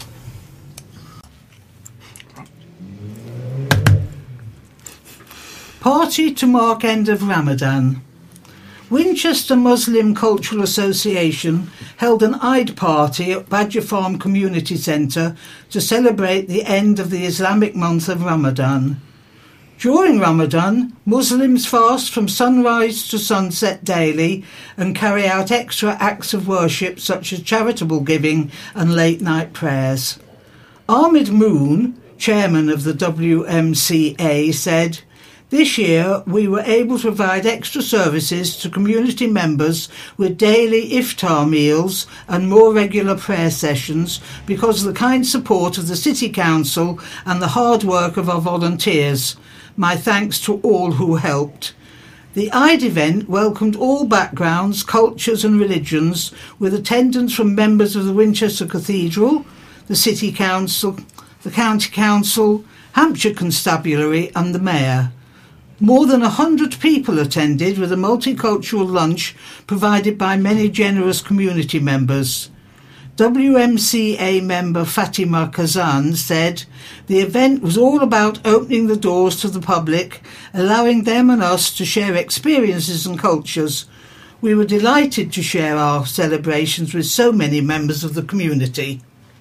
Speaker 3: Party to mark end of Ramadan. Winchester Muslim Cultural Association held an Eid party at Badger Farm Community Centre to celebrate the end of the Islamic month of Ramadan. During Ramadan, Muslims fast from sunrise to sunset daily and carry out extra acts of worship such as charitable giving and late-night prayers. Ahmed Moon, chairman of the WMCA, said, "This year we were able to provide extra services to community members with daily iftar meals and more regular prayer sessions because of the kind support of the City Council and the hard work of our volunteers. My thanks to all who helped." The Eid event welcomed all backgrounds, cultures and religions, with attendance from members of the Winchester Cathedral, the City Council, the County Council, Hampshire Constabulary and the Mayor. More than 100 people attended, with a multicultural lunch provided by many generous community members. WMCA member Fatima Kazan said, "The event was all about opening the doors to the public, allowing them and us to share experiences and cultures. We were delighted to share our celebrations with so many members of the community."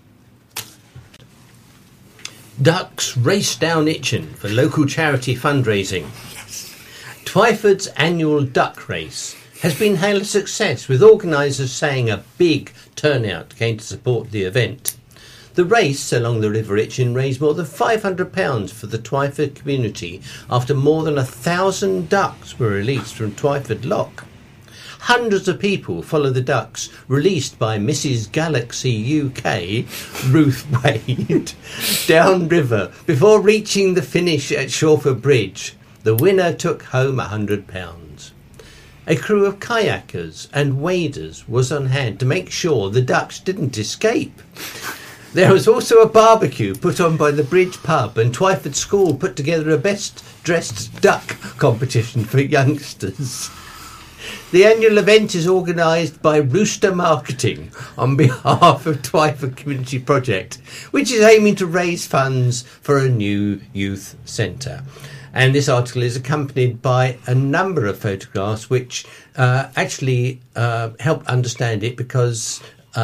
Speaker 4: Ducks race down Itchen for local charity fundraising. Twyford's annual duck race has been hailed a success, with organisers saying a big turnout came to support the event. The race along the River Itchen raised more than £500 for the Twyford community after more than 1,000 ducks were released from Twyford Loch. Hundreds of people follow the ducks released by Mrs. Galaxy UK, Ruth Wade, downriver before reaching the finish at Shawford Bridge. The winner took home £100. A crew of kayakers and waders was on hand to make sure the ducks didn't escape. There was also a barbecue put on by the Bridge pub, and Twyford School put together a best dressed duck competition for youngsters. The annual event is organised by Rooster Marketing on behalf of Twyford Community Project, which is aiming to raise funds for a new youth centre. And this article is accompanied by a number of photographs which actually help understand it, because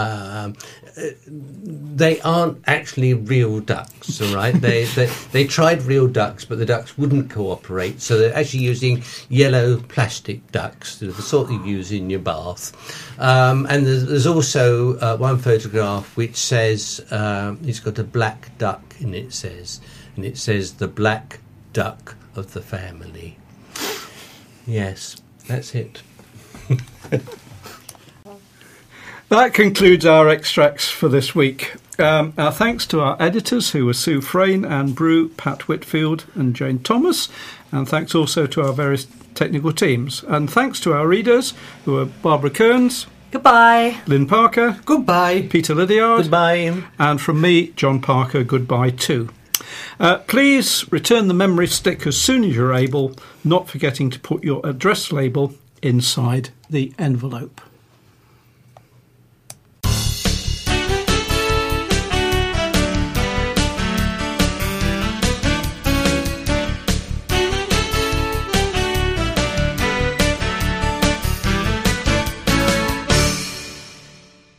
Speaker 4: they aren't actually real ducks, all right? They tried real ducks, but the ducks wouldn't cooperate, so they're actually using yellow plastic ducks, the sort you use in your bath. And there's also one photograph which says, it's got a black duck in it, and it says the black duck of the family. Yes, that's it.
Speaker 1: That concludes our extracts for this week. Our thanks to our editors, who were Sue Frayne, Anne Brew, Pat Whitfield and Jane Thomas, and thanks also to our various technical teams. And thanks to our readers, who are Barbara Kearns.
Speaker 2: Goodbye.
Speaker 1: Lynn Parker.
Speaker 3: Goodbye.
Speaker 1: Peter Lydiard.
Speaker 4: Goodbye.
Speaker 1: And from me, John Parker, goodbye too. Please return the memory stick as soon as you're able, not forgetting to put your address label inside the envelope.